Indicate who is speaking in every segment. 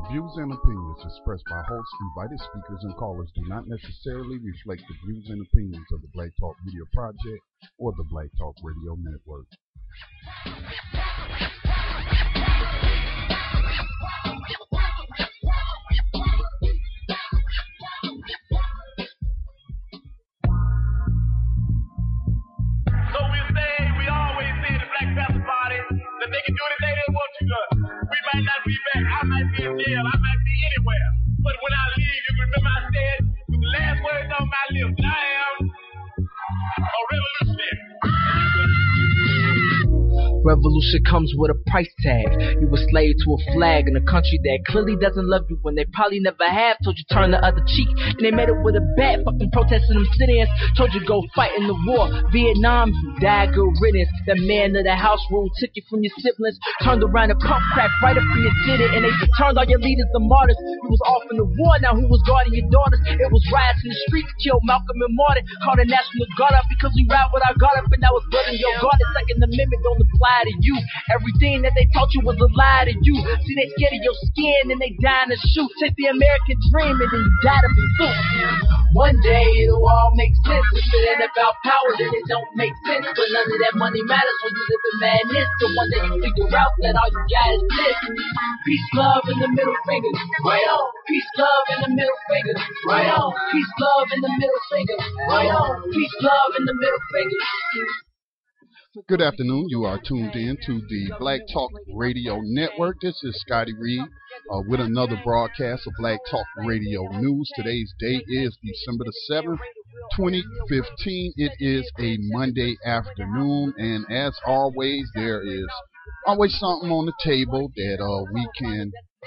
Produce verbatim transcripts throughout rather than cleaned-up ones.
Speaker 1: The views and opinions expressed by hosts, invited speakers, and callers do not necessarily reflect the views and opinions of the Black Talk Media Project or the Black Talk Radio Network.
Speaker 2: So we say, we always say the Black Panther Party that they can do anything they want to do. We might not be back. I might be in jail. I might be anywhere. But when I leave, you can remember I said, with the last words on my lips, that I am a revolutionary.
Speaker 3: Revolution comes with a price tag. You a slave to a flag in a country that clearly doesn't love you when they probably never have. Told you turn the other cheek, and they made it with a bat. Fucking protesting them sit-ins. Told you go fight in the war. Vietnam, you died good riddance. That man of the house rule took you from your siblings. Turned around and pump crack right up in your city, and they turned all your leaders to martyrs. You was off in the war, now who was guarding your daughters? It was riots in the streets, killed Malcolm and Martin. Called the National Guard up because we ride with our guard up, and that was blood in your guard. The Second Amendment don't apply to you. Everything that they taught you was a lie to you. See, they scared of your skin and they dying to shoot. Take the American dream and then you die to pursue. One day it'll all make sense. If it ain't about power, then it don't make sense. But none of that money matters when you live in madness. The one day you figure out that all you got is this. Peace, love, and the middle finger. Right on. Peace, love, and the middle finger. Right on. Peace, love, and the middle finger. Right on. Peace, love, and the middle finger.
Speaker 1: Good afternoon. You are tuned in to the Black Talk Radio Network. This is Scotty Reed uh, with another broadcast of Black Talk Radio News. Today's date is December the seventh, twenty fifteen. It is a Monday afternoon, and as always, there is always something on the table that uh, we can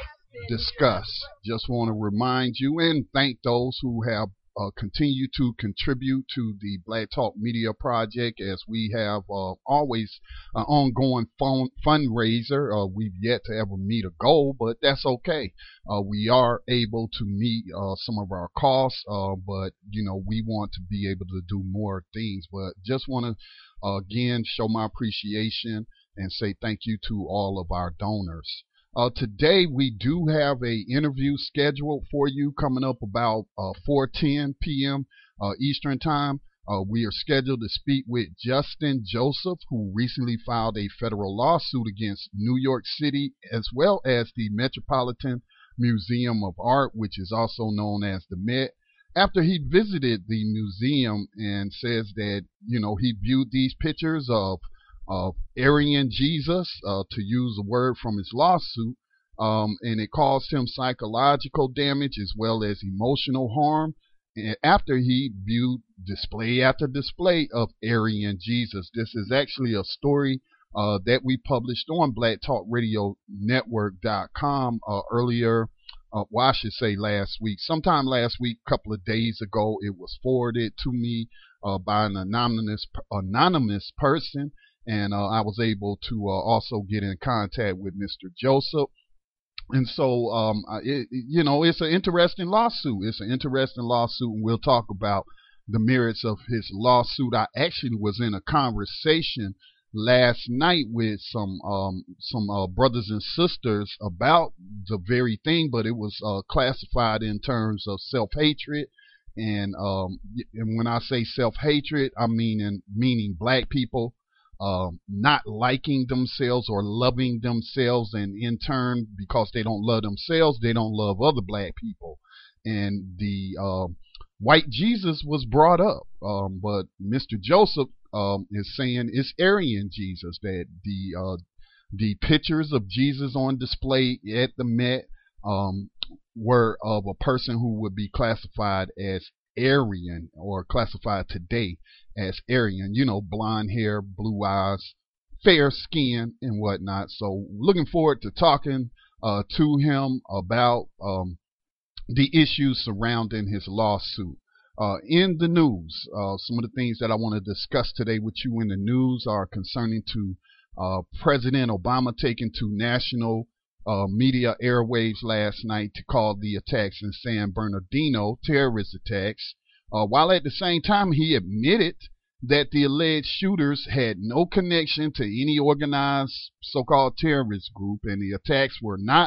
Speaker 1: discuss. Just want to remind you and thank those who have Uh, continue to contribute to the Black Talk Media Project, as we have uh, always an ongoing fun- fundraiser. Uh, we've yet to ever meet a goal, but that's okay. Uh, we are able to meet uh, some of our costs, uh, but you know we want to be able to do more things. But just want to uh, again show my appreciation and say thank you to all of our donors. Uh, today we do have a interview scheduled for you coming up about uh, four ten p.m. Uh, Eastern Time. Uh, we are scheduled to speak with Justin Joseph, who recently filed a federal lawsuit against New York City as well as the Metropolitan Museum of Art, which is also known as the Met, after he visited the museum and says that, you know, he viewed these pictures of of Aryan Jesus, uh, to use a word from his lawsuit, um, and it caused him psychological damage as well as emotional harm. And after he viewed display after display of Aryan Jesus, this is actually a story uh, that we published on Black Talk Radio Network dot com uh, earlier. Uh, well, I should say last week, sometime last week, a couple of days ago. It was forwarded to me uh, by an anonymous anonymous person. And uh, I was able to uh, also get in contact with Mister Joseph. And so, um, it, you know, it's an interesting lawsuit. It's an interesting lawsuit, and we'll talk about the merits of his lawsuit. I actually was in a conversation last night with some um, some uh, brothers and sisters about the very thing, but it was uh, classified in terms of self-hatred. And, um, and when I say self-hatred, I mean in, meaning black people Um, not liking themselves or loving themselves, and in turn, because they don't love themselves, they don't love other black people. And the uh, white Jesus was brought up, um, but Mister Joseph um, is saying it's Aryan Jesus, that the uh, the pictures of Jesus on display at the Met um, were of a person who would be classified as Aryan, or classified today as Aryan, you know, blonde hair, blue eyes, fair skin, and whatnot. So looking forward to talking uh, to him about um, the issues surrounding his lawsuit. Uh, in the news, uh, some of the things that I want to discuss today with you in the news are concerning to uh, President Obama taking to national uh, media airwaves last night to call the attacks in San Bernardino terrorist attacks, uh, while at the same time he admitted that the alleged shooters had no connection to any organized so-called terrorist group, and the attacks were not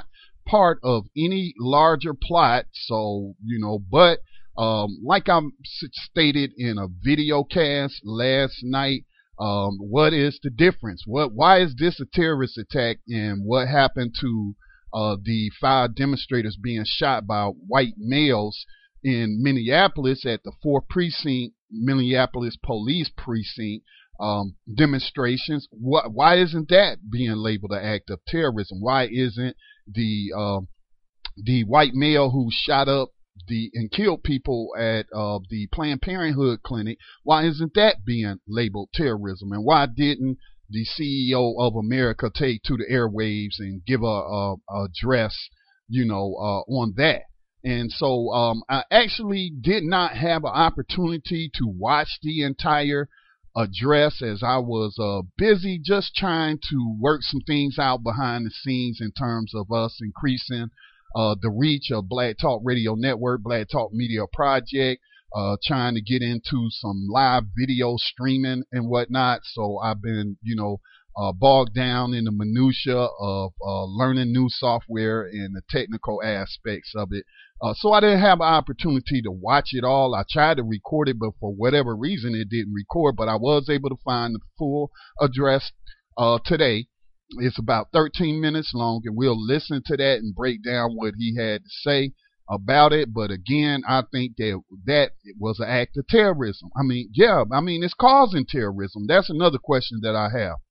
Speaker 1: part of any larger plot. So, you know, but um, like I stated in a video cast last night, um, what is the difference? What? Why is this a terrorist attack? And what happened to uh, the five demonstrators being shot by white males in Minneapolis at the fourth precinct, Minneapolis police precinct um, demonstrations? What? Why isn't that being labeled an act of terrorism? Why isn't the uh, the white male who shot up the and killed people at uh, the Planned Parenthood clinic? Why isn't that being labeled terrorism? And why didn't the C E O of America take to the airwaves and give a, a, a address, you know, uh, on that? And so um, I actually did not have an opportunity to watch the entire address, as I was uh, busy just trying to work some things out behind the scenes in terms of us increasing uh, the reach of Black Talk Radio Network, Black Talk Media Project, uh, trying to get into some live video streaming and whatnot. So I've been, you know, uh, bogged down in the minutia of uh, learning new software and the technical aspects of it. Uh, so I didn't have an opportunity to watch it all. I tried to record it, but for whatever reason, it didn't record. But I was able to find the full address uh, today. It's about thirteen minutes long, and we'll listen to that and break down what he had to say about it. But again, I think that that was an act of terrorism. I mean, yeah, I mean, it's causing terrorism. That's another question that I have.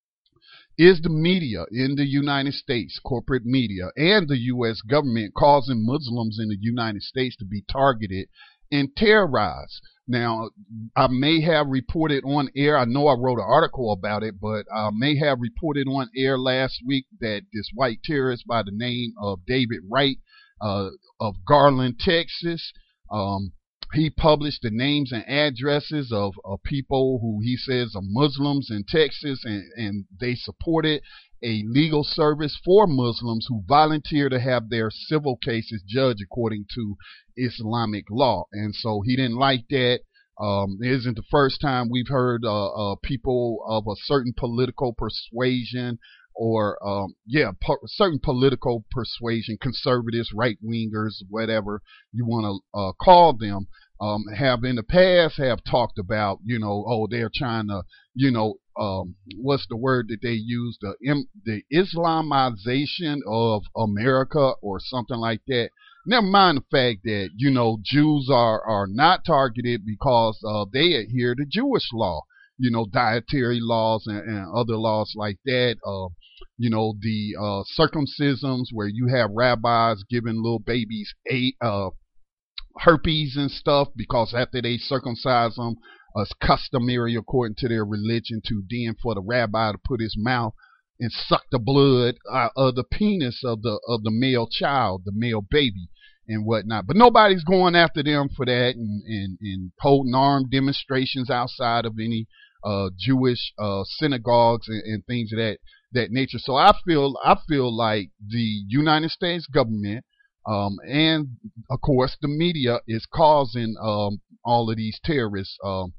Speaker 1: Is the media in the United States, corporate media, and the U S government causing Muslims in the United States to be targeted and terrorized? Now, I may have reported on air, I know I wrote an article about it, but I may have reported on air last week that this white terrorist by the name of David Wright uh, of Garland, Texas, um, he published the names and addresses of, of people who he says are Muslims in Texas, and, and they supported a legal service for Muslims who volunteer to have their civil cases judged according to Islamic law. And so he didn't like that. Um, it isn't the first time we've heard uh, uh, people of a certain political persuasion or, um, yeah, po- certain political persuasion, conservatives, right-wingers, whatever you want to uh, call them, um, have in the past have talked about, you know, oh, they're trying to, you know, um, what's the word that they use, the, the Islamization of America or something like that. Never mind the fact that, you know, Jews are, are not targeted because uh, they adhere to Jewish law, you know, dietary laws and, and other laws like that. Uh, you know, the uh, circumcisions where you have rabbis giving little babies eight, uh, herpes and stuff because after they circumcise them, uh, it's customary according to their religion to then for the rabbi to put his mouth and suck the blood out of the penis of the of the male child, the male baby, and whatnot. But nobody's going after them for that, and, and, and holding armed demonstrations outside of any uh, Jewish uh, synagogues and, and things of that that nature. So I feel I feel like the United States government um, and of course the media is causing um, all of these terrorist um,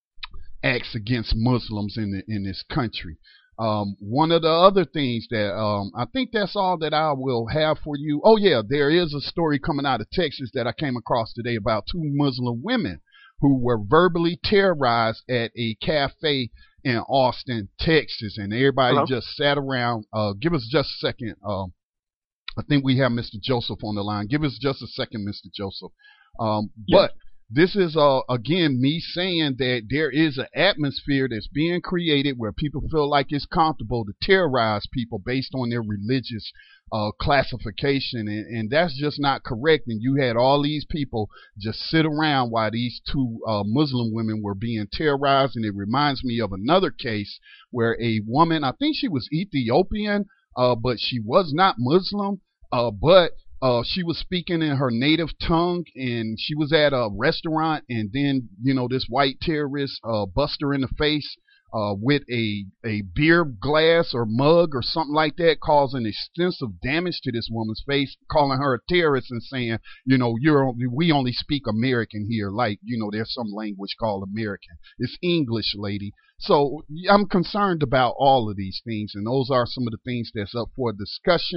Speaker 1: acts against Muslims in the, in this country. Um, one of the other things that um, I think that's all that I will have for you. Oh, yeah, there is a story coming out of Texas that I came across today about two Muslim women who were verbally terrorized at a cafe in Austin, Texas. And everybody Hello? just sat around. Uh, give us just a second. Um, I think we have Mister Joseph on the line. Give us just a second, Mister Joseph. Um, yeah. But this is, uh, again, me saying that there is an atmosphere that's being created where people feel like it's comfortable to terrorize people based on their religious uh, classification. And, and that's just not correct. And you had all these people just sit around while these two uh, Muslim women were being terrorized. And it reminds me of another case where a woman, I think she was Ethiopian, uh, but she was not Muslim, uh, but Uh, she was speaking in her native tongue, and she was at a restaurant, and then, you know, this white terrorist uh, bust her in the face uh, with a, a beer glass or mug or something like that, causing extensive damage to this woman's face, calling her a terrorist and saying, you know, you're we only speak American here, like, you know, there's some language called American. It's English, lady. So I'm concerned about all of these things, and those are some of the things that's up for discussion.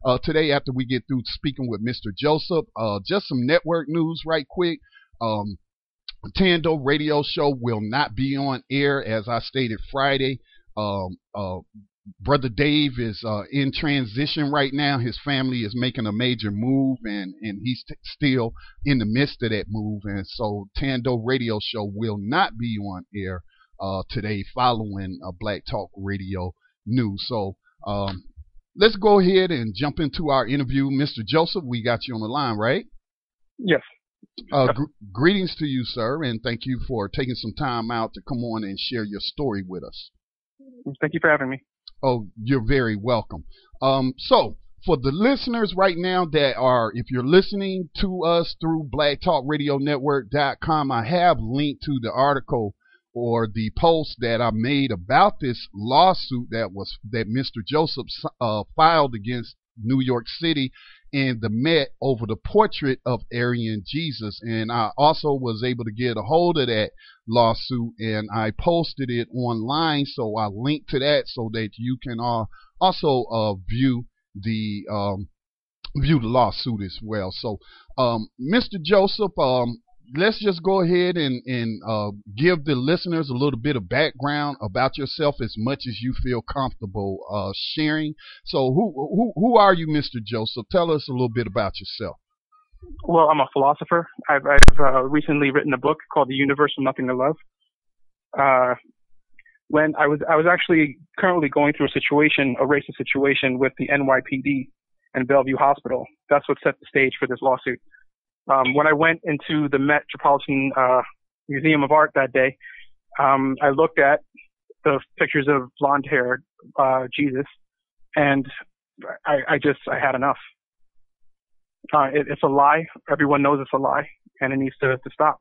Speaker 1: Uh, today, after we get through speaking with Mister Joseph, uh, just some network news right quick. Um, Tando radio show will not be on air, as I stated Friday. Um, uh, Brother Dave is uh, in transition right now. His family is making a major move, and, and he's t- still in the midst of that move. And so Tando radio show will not be on air uh, today following uh, Black Talk Radio News. So um, let's go ahead and jump into our interview. Mister Joseph, we got you on the line, right?
Speaker 4: Yes.
Speaker 1: Uh, gr- greetings to you, sir, and thank you for taking some time out to come on and share your story with us.
Speaker 4: Thank you for having me.
Speaker 1: Oh, you're very welcome. Um, so, for the listeners right now that are, if you're listening to us through black talk radio network dot com, I have linked to the article or the post that I made about this lawsuit that was that Mister Joseph uh, filed against New York City and the Met over the portrait of Aryan Jesus. And I also was able to get a hold of that lawsuit, and I posted it online, so I linked to that so that you can uh, also uh, view the um, view the lawsuit as well. So, um, Mister Joseph, um, let's just go ahead and, and uh, give the listeners a little bit of background about yourself, as much as you feel comfortable uh, sharing. So who, who who are you, Mister Joseph? Tell us a little bit about yourself.
Speaker 4: Well, I'm a philosopher. I've, I've uh, recently written a book called The Universe of Nothing to Love. Uh, when I was I was actually currently going through a situation, a racist situation with the N Y P D and Bellevue Hospital. That's what set the stage for this lawsuit. Um, when I went into the Metropolitan uh, Museum of Art that day, um, I looked at the pictures of blonde-haired uh, Jesus, and I, I just I had enough. Uh, it, it's a lie. Everyone knows it's a lie, and it needs to, to stop.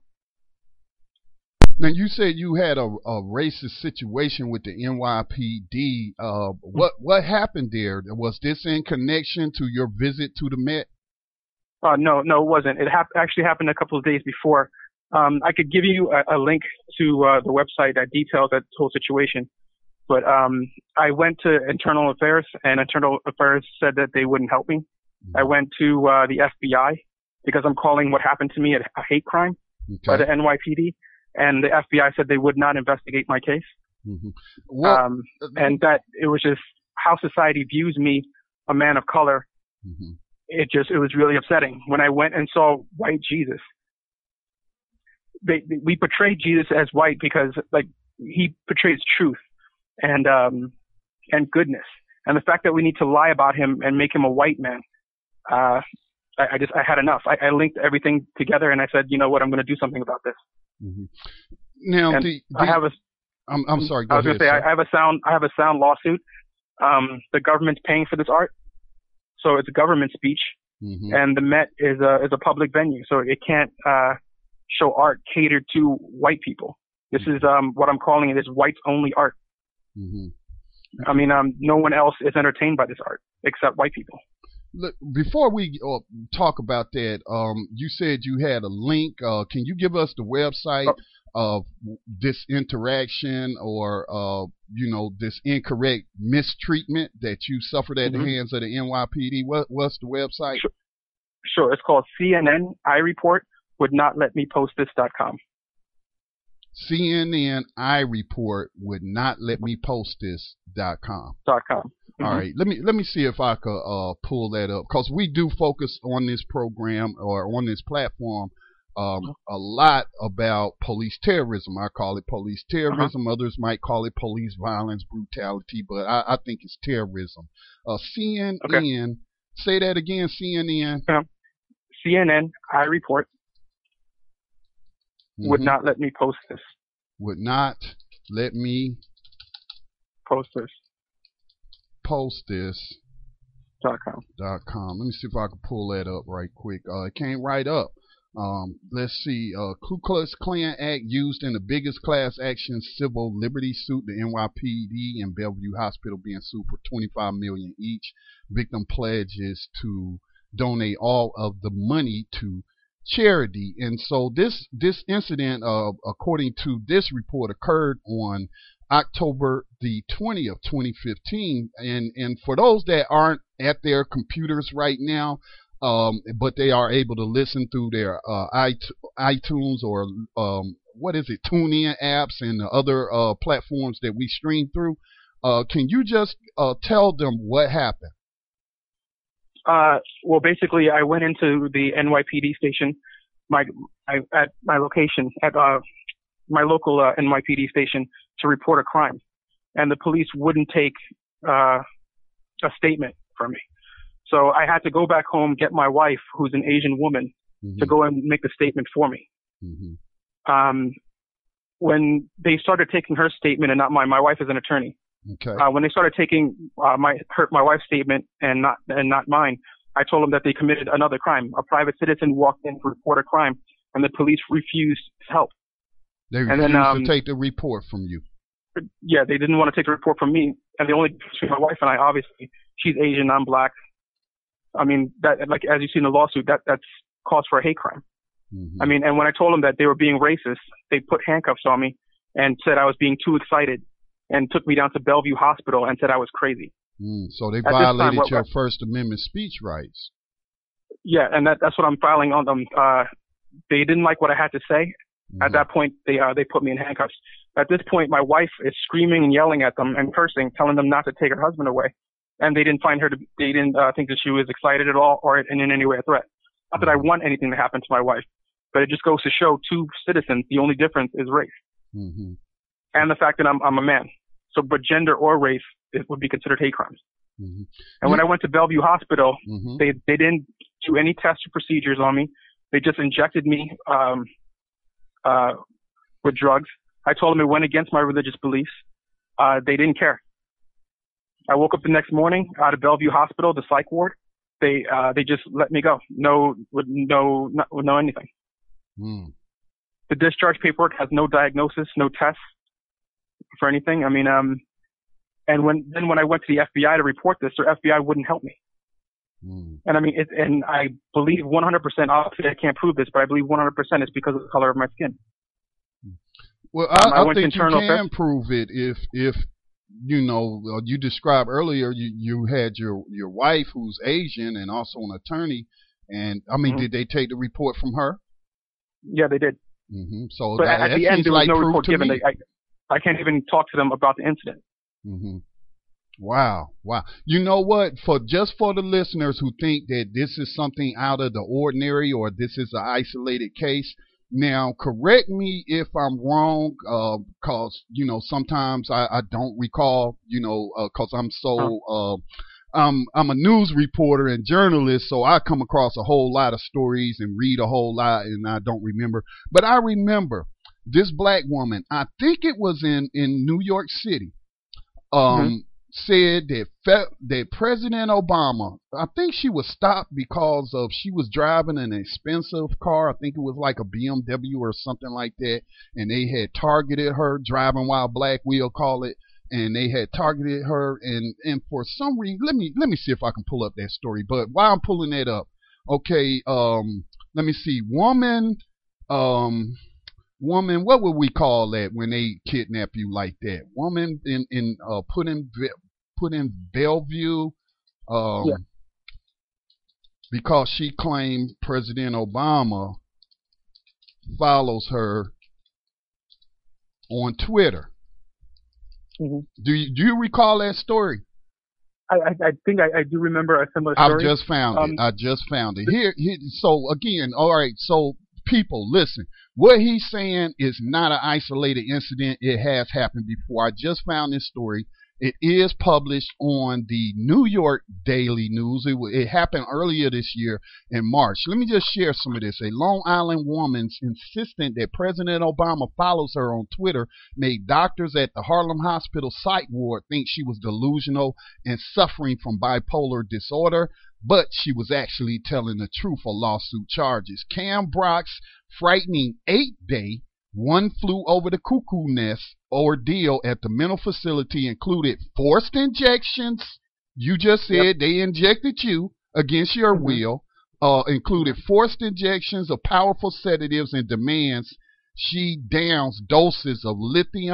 Speaker 1: Now, you said you had a, a racist situation with the N Y P D. Uh, what what happened there? Was this in connection to your visit to the Met?
Speaker 4: Uh, no, no, it wasn't. It hap- actually happened a couple of days before. Um, I could give you a, a link to uh, the website that details that whole situation. But um, I went to Internal Affairs, and Internal Affairs said that they wouldn't help me. Mm-hmm. I went to uh, the F B I because I'm calling what happened to me a, a hate crime okay. by the N Y P D, and the F B I said they would not investigate my case.
Speaker 1: Mm-hmm. Well,
Speaker 4: um, and that it was just how society views me, a man of color. Mm-hmm. It just, it was really upsetting. When I went and saw white Jesus, they, they, we portrayed Jesus as white because, like, he portrays truth and, um, and goodness. And the fact that we need to lie about him and make him a white man, uh, I, I just, I had enough. I, I linked everything together and I said, you know what, I'm going to do something about this.
Speaker 1: Mm-hmm. Now, the, the,
Speaker 4: I have a,
Speaker 1: I'm, I'm sorry, go
Speaker 4: I was
Speaker 1: ahead.
Speaker 4: going to say, I, I have a sound, I have a sound lawsuit. Um, the government's paying for this art. So it's a government speech, mm-hmm. and the Met is a is a public venue, so it can't uh, show art catered to white people. This mm-hmm. is um, what I'm calling it is whites only art. Mm-hmm. I mean, um, no one else is entertained by this art except white people.
Speaker 1: Look, before we uh, talk about that, um, you said you had a link. Uh, can you give us the website oh. of this interaction or, uh, you know, this incorrect mistreatment that you suffered at mm-hmm. the hands of the N Y P D? What, what's the website?
Speaker 4: Sure. sure. It's called C N N I Report would not let me post this dot com.
Speaker 1: C N N I Report would not let me post this dot com.
Speaker 4: Dot com.
Speaker 1: Mm-hmm. All right, let me let me see if I could uh, pull that up, because we do focus on this program or on this platform um, a lot about police terrorism. I call it police terrorism. Uh-huh. Others might call it police violence, brutality, but I, I think it's terrorism. Uh, C N N, okay. Say that again, C N N.
Speaker 4: Um, C N N I Report mm-hmm. would not let me post this.
Speaker 1: Would not let me
Speaker 4: post this.
Speaker 1: Post this
Speaker 4: dot com.
Speaker 1: Dot com. Let me see if I can pull that up right quick. Uh, it came right up. Um, let's see. Uh, Ku Klux Klan Act used in the biggest class action civil liberty suit. The N Y P D and Bellevue Hospital being sued for twenty-five million dollars each. Victim pledges to donate all of the money to charity. And so this this incident, uh, according to this report, occurred on October the twentieth, twenty fifteen. And and for those that aren't at their computers right now, um, but they are able to listen through their uh, iTunes or um, what is it, TuneIn apps and the other uh, platforms that we stream through. Uh, can you just uh, tell them what happened?
Speaker 4: Uh, well, basically, I went into the N Y P D station, my I, at my location at uh, my local uh, N Y P D station to report a crime, and the police wouldn't take uh, a statement from me. So I had to go back home, get my wife, who's an Asian woman, mm-hmm. to go and make the statement for me. Mm-hmm. Um, when they started taking her statement and not mine, my wife is an attorney.
Speaker 1: Okay.
Speaker 4: Uh, when they started taking uh, my her, my wife's statement and not and not mine, I told them that they committed another crime. A private citizen walked in to report a crime, and the police refused to help.
Speaker 1: They refused
Speaker 4: and then, um,
Speaker 1: to take the report from you.
Speaker 4: Yeah, they didn't want to take the report from me. And the only difference between my wife and I, obviously, she's Asian, I'm black. I mean, that like as you see in the lawsuit, that that's cause for a hate crime. Mm-hmm. I mean, and when I told them that they were being racist, they put handcuffs on me and said I was being too excited, and took me down to Bellevue Hospital and said I was crazy.
Speaker 1: Mm, so they At violated time, what, your First Amendment speech rights.
Speaker 4: Yeah, and that, that's what I'm filing on them. Uh, they didn't like what I had to say. Mm-hmm. At that point, they uh, they put me in handcuffs. At this point, my wife is screaming and yelling at them and cursing, telling them not to take her husband away. And they didn't find her to, they didn't uh, think that she was excited at all or in, in any way a threat. Not mm-hmm. that I want anything to happen to my wife, but it just goes to show two citizens, the only difference is race. Mm-hmm. And the fact that I'm I'm a man. So, but gender or race, it would be considered hate crimes. Mm-hmm. And when I went to Bellevue Hospital, mm-hmm. they they didn't do any tests or procedures on me. They just injected me um, uh, with drugs. I told them it went against my religious beliefs. Uh, they didn't care. I woke up the next morning out of Bellevue Hospital, the psych ward. They uh, they just let me go. No, with no, no, no anything. Mm. The discharge paperwork has no diagnosis, no tests for anything. I mean, um, and when then when I went to the F B I to report this, the F B I wouldn't help me. Mm. And I mean, it, and I believe one hundred percent. Obviously, I can't prove this, but I believe one hundred percent is because of the color of my skin.
Speaker 1: Well, I, um, I, I think you can affairs. prove it if if you know you described earlier. You you had your your wife who's Asian and also an attorney, and I mean, mm-hmm. did they take the report from her?
Speaker 4: Yeah, they did.
Speaker 1: Mm-hmm. So
Speaker 4: but
Speaker 1: that,
Speaker 4: at
Speaker 1: that
Speaker 4: the end, there was
Speaker 1: like
Speaker 4: no report given.
Speaker 1: They,
Speaker 4: I, I can't even talk to them about the incident.
Speaker 1: Mm-hmm. Wow, wow. You know what? For just for the listeners who think that this is something out of the ordinary or this is an isolated case, now correct me if I'm wrong, uh, cause you know sometimes I, I don't recall, you know, uh, cause I'm so uh, I'm I'm a news reporter and journalist, so I come across a whole lot of stories and read a whole lot, and I don't remember. But I remember this black woman, I think it was in, in New York City, um, mm-hmm. said that fe- that President Obama, I think she was stopped because of she was driving an expensive car. I think it was like a B M W or something like that, and they had targeted her, driving while black, we'll call it, and they had targeted her, and, and for some reason, let me let me see if I can pull up that story. But while I'm pulling that up, okay, um, let me see, woman, um. Woman, what would we call that when they kidnap you like that? Woman in in uh, put in put in Bellevue, um, yeah. because she claimed President Obama follows her on Twitter. Mm-hmm. Do you do you recall that story?
Speaker 4: I, I, I think I, I do remember a similar story.
Speaker 1: I just found um, it. I just found it. Here, here. So again, all right. So people, listen. What he's saying is not an isolated incident. It has happened before. I just found this story. It is published on the New York Daily News. It, it happened earlier this year in March. Let me just share some of this. A Long Island woman insistent that President Obama follows her on Twitter made doctors at the Harlem Hospital psych ward think she was delusional and suffering from bipolar disorder, but she was actually telling the truth for lawsuit charges. Cam Brock's frightening eight-day one flew over the cuckoo nest ordeal at the mental facility included forced injections. You just said yep. they injected you against your mm-hmm. will. Uh, included forced injections of powerful sedatives and demands she downs doses of lithium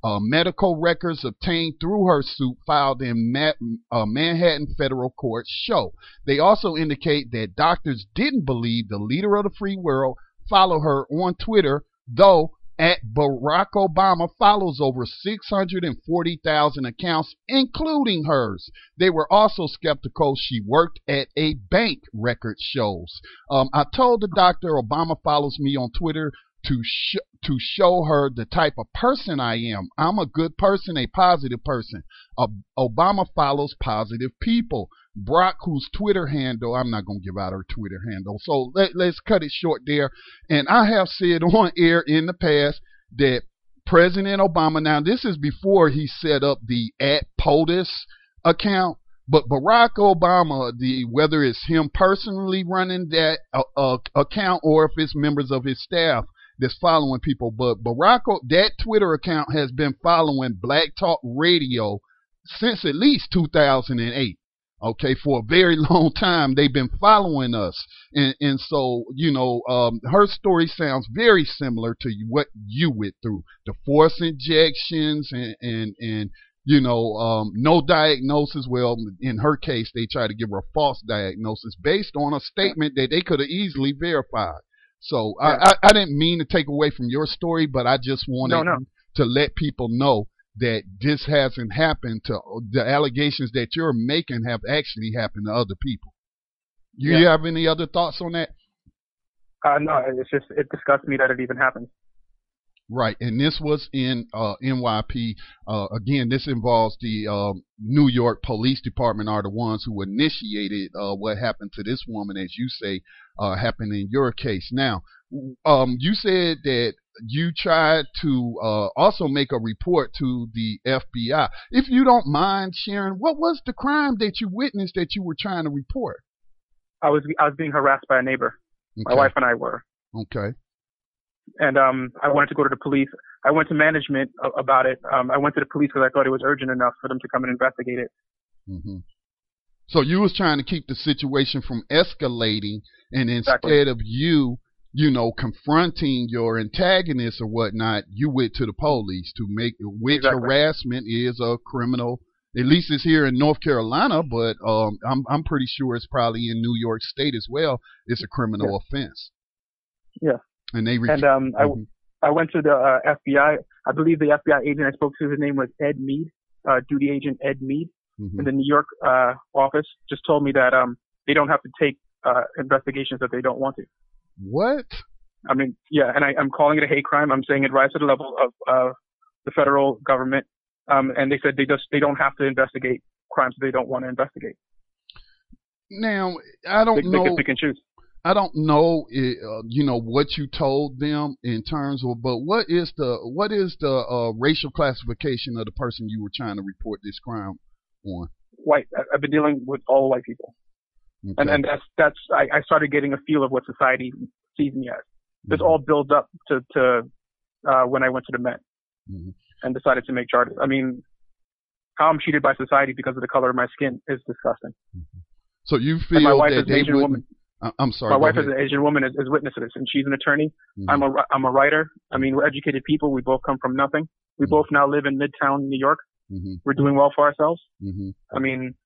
Speaker 1: Uh, medical records obtained through her suit filed in Ma- uh, Manhattan federal court show. They also indicate that doctors didn't believe the leader of the free world followed her on Twitter, though at Barack Obama follows over six hundred forty thousand accounts, including hers. They were also skeptical she worked at a bank, record shows. Um, I told the doctor Obama follows me on Twitter to sh- to show her the type of person I am. I'm a good person, a positive person. Uh, Obama follows positive people. Brock, whose Twitter handle, I'm not going to give out her Twitter handle, so let, let's cut it short there. And I have said on air in the past that President Obama, now this is before he set up the at POTUS account, but Barack Obama, the whether it's him personally running that uh, uh, account or if it's members of his staff that's following people, but Barack, that Twitter account has been following Black Talk Radio since at least two thousand eight. Okay, for a very long time, they've been following us. And, and so, you know, um, her story sounds very similar to what you went through. The force injections and, and, and you know, um, no diagnosis. Well, in her case, they tried to give her a false diagnosis based on a statement that they could have easily verified. So yeah. I, I, I didn't mean to take away from your story, but I just wanted
Speaker 4: no, no.
Speaker 1: to let people know that this hasn't happened to the allegations that you're making have actually happened to other people. Do you yeah. have any other thoughts on that?
Speaker 4: Uh, no, it's just, it disgusts me that it even happened.
Speaker 1: Right, and this was in uh, N Y P. Uh, again, this involves the uh, New York Police Department are the ones who initiated uh, what happened to this woman, as you say, uh, happened in your case. Now, um, you said that you tried to uh, also make a report to the F B I. If you don't mind sharing, what was the crime that you witnessed that you were trying to report?
Speaker 4: I was I was being harassed by a neighbor. Okay. My wife and I were.
Speaker 1: Okay.
Speaker 4: And um, I wanted to go to the police. I went to management about it. Um, I went to the police because I thought it was urgent enough for them to come and investigate it.
Speaker 1: Mm-hmm. So you was trying to keep the situation from escalating, and instead exactly. of you, you know, confronting your antagonist or whatnot, you went to the police to make, which exactly. harassment is a criminal. At least it's here in North Carolina, but um, I'm I'm pretty sure it's probably in New York State as well. It's a criminal yeah. offense.
Speaker 4: Yeah.
Speaker 1: And they. Ref-
Speaker 4: and um,
Speaker 1: mm-hmm.
Speaker 4: I I went to the uh, F B I. I believe the F B I agent I spoke to, his name was Ed Mead, uh, duty agent Ed Mead, mm-hmm. in the New York uh, office. Just told me that um they don't have to take uh, investigations that they don't want to.
Speaker 1: What?
Speaker 4: I mean, yeah, and I, I'm calling it a hate crime. I'm saying it rises to the level of uh, the federal government. Um, and they said they just they don't have to investigate crimes they don't want to investigate.
Speaker 1: Now, I don't
Speaker 4: they,
Speaker 1: know.
Speaker 4: They can pick and choose.
Speaker 1: I don't know, uh, you know, what you told them in terms of, but what is the what is the uh, racial classification of the person you were trying to report this crime on?
Speaker 4: White. I've been dealing with all white people, okay. and and that's that's I, I started getting a feel of what society sees me as. This mm-hmm. all builds up to to uh, when I went to the Met mm-hmm. and decided to make charges. I mean, how I'm treated by society because of the color of my skin is disgusting.
Speaker 1: Mm-hmm. So you feel
Speaker 4: and my wife
Speaker 1: that
Speaker 4: is an
Speaker 1: they
Speaker 4: Asian
Speaker 1: would,
Speaker 4: woman.
Speaker 1: I'm sorry.
Speaker 4: My wife
Speaker 1: ahead.
Speaker 4: is an Asian woman, is, is witness to this, and she's an attorney. Mm-hmm. I'm a I'm a writer. I mean, we're educated people. We both come from nothing. We mm-hmm. both now live in Midtown, New York. Mm-hmm. We're doing well for ourselves. Mm-hmm. I mean,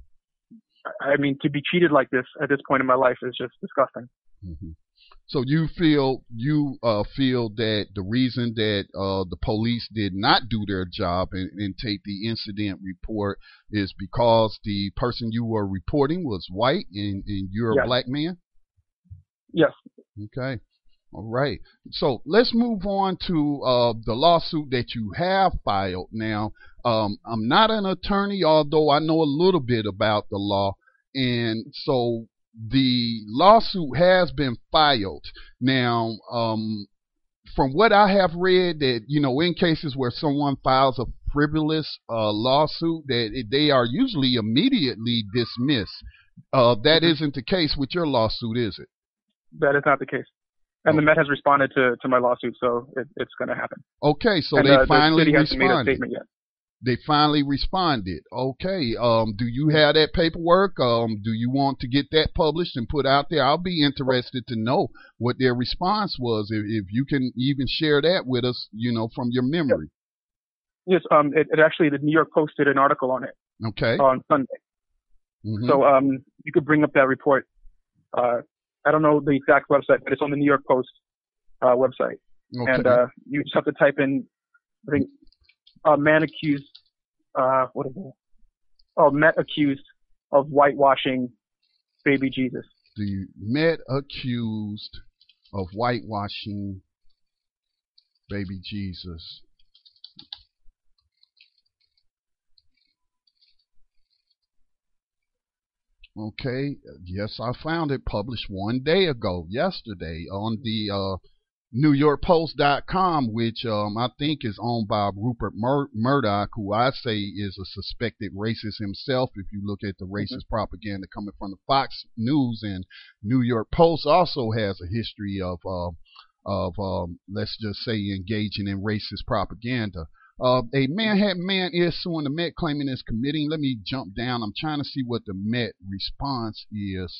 Speaker 4: I mean, to be treated like this at this point in my life is just disgusting.
Speaker 1: Mm-hmm. So you feel you uh, feel that the reason that uh, the police did not do their job and, and take the incident report is because the person you were reporting was white and, and you're
Speaker 4: yes.
Speaker 1: a black man?
Speaker 4: Yes.
Speaker 1: Okay. All right. So let's move on to uh, the lawsuit that you have filed. Now, um, I'm not an attorney, although I know a little bit about the law. And so the lawsuit has been filed. Now, um, from what I have read, that, you know, in cases where someone files a frivolous uh, lawsuit, that it, they are usually immediately dismissed. Uh, that mm-hmm. isn't the case with your lawsuit, is it?
Speaker 4: That is not the case. And oh. the Met has responded to, to my lawsuit, so it, it's going to happen.
Speaker 1: Okay, so
Speaker 4: and,
Speaker 1: they
Speaker 4: uh,
Speaker 1: finally
Speaker 4: the city
Speaker 1: responded.
Speaker 4: hasn't made a statement yet.
Speaker 1: They finally responded. Okay. Um, do you have that paperwork? Um, do you want to get that published and put out there? I'll be interested to know what their response was. If, if you can even share that with us, you know, from your memory.
Speaker 4: Yes, um, it, it actually, the New York Post did an article on it.
Speaker 1: Okay.
Speaker 4: On Sunday. Mm-hmm. So um, you could bring up that report. Uh, I don't know the exact website, but it's on the New York Post uh, website. Okay. And uh, you just have to type in, I think, uh, man accused, uh, what is it? Oh, Met accused of whitewashing baby Jesus.
Speaker 1: The Met accused of whitewashing baby Jesus. Okay, yes, I found it published one day ago, yesterday, on the uh, New York Post dot com, which um, I think is owned by Rupert Mur- Murdoch, who I say is a suspected racist himself. If you look at the racist mm-hmm. propaganda coming from the Fox News, and New York Post also has a history of, uh, of um, let's just say, engaging in racist propaganda. Uh, a Manhattan man is suing the Met, claiming it's committing. Let me jump down. I'm trying to see what the Met response is.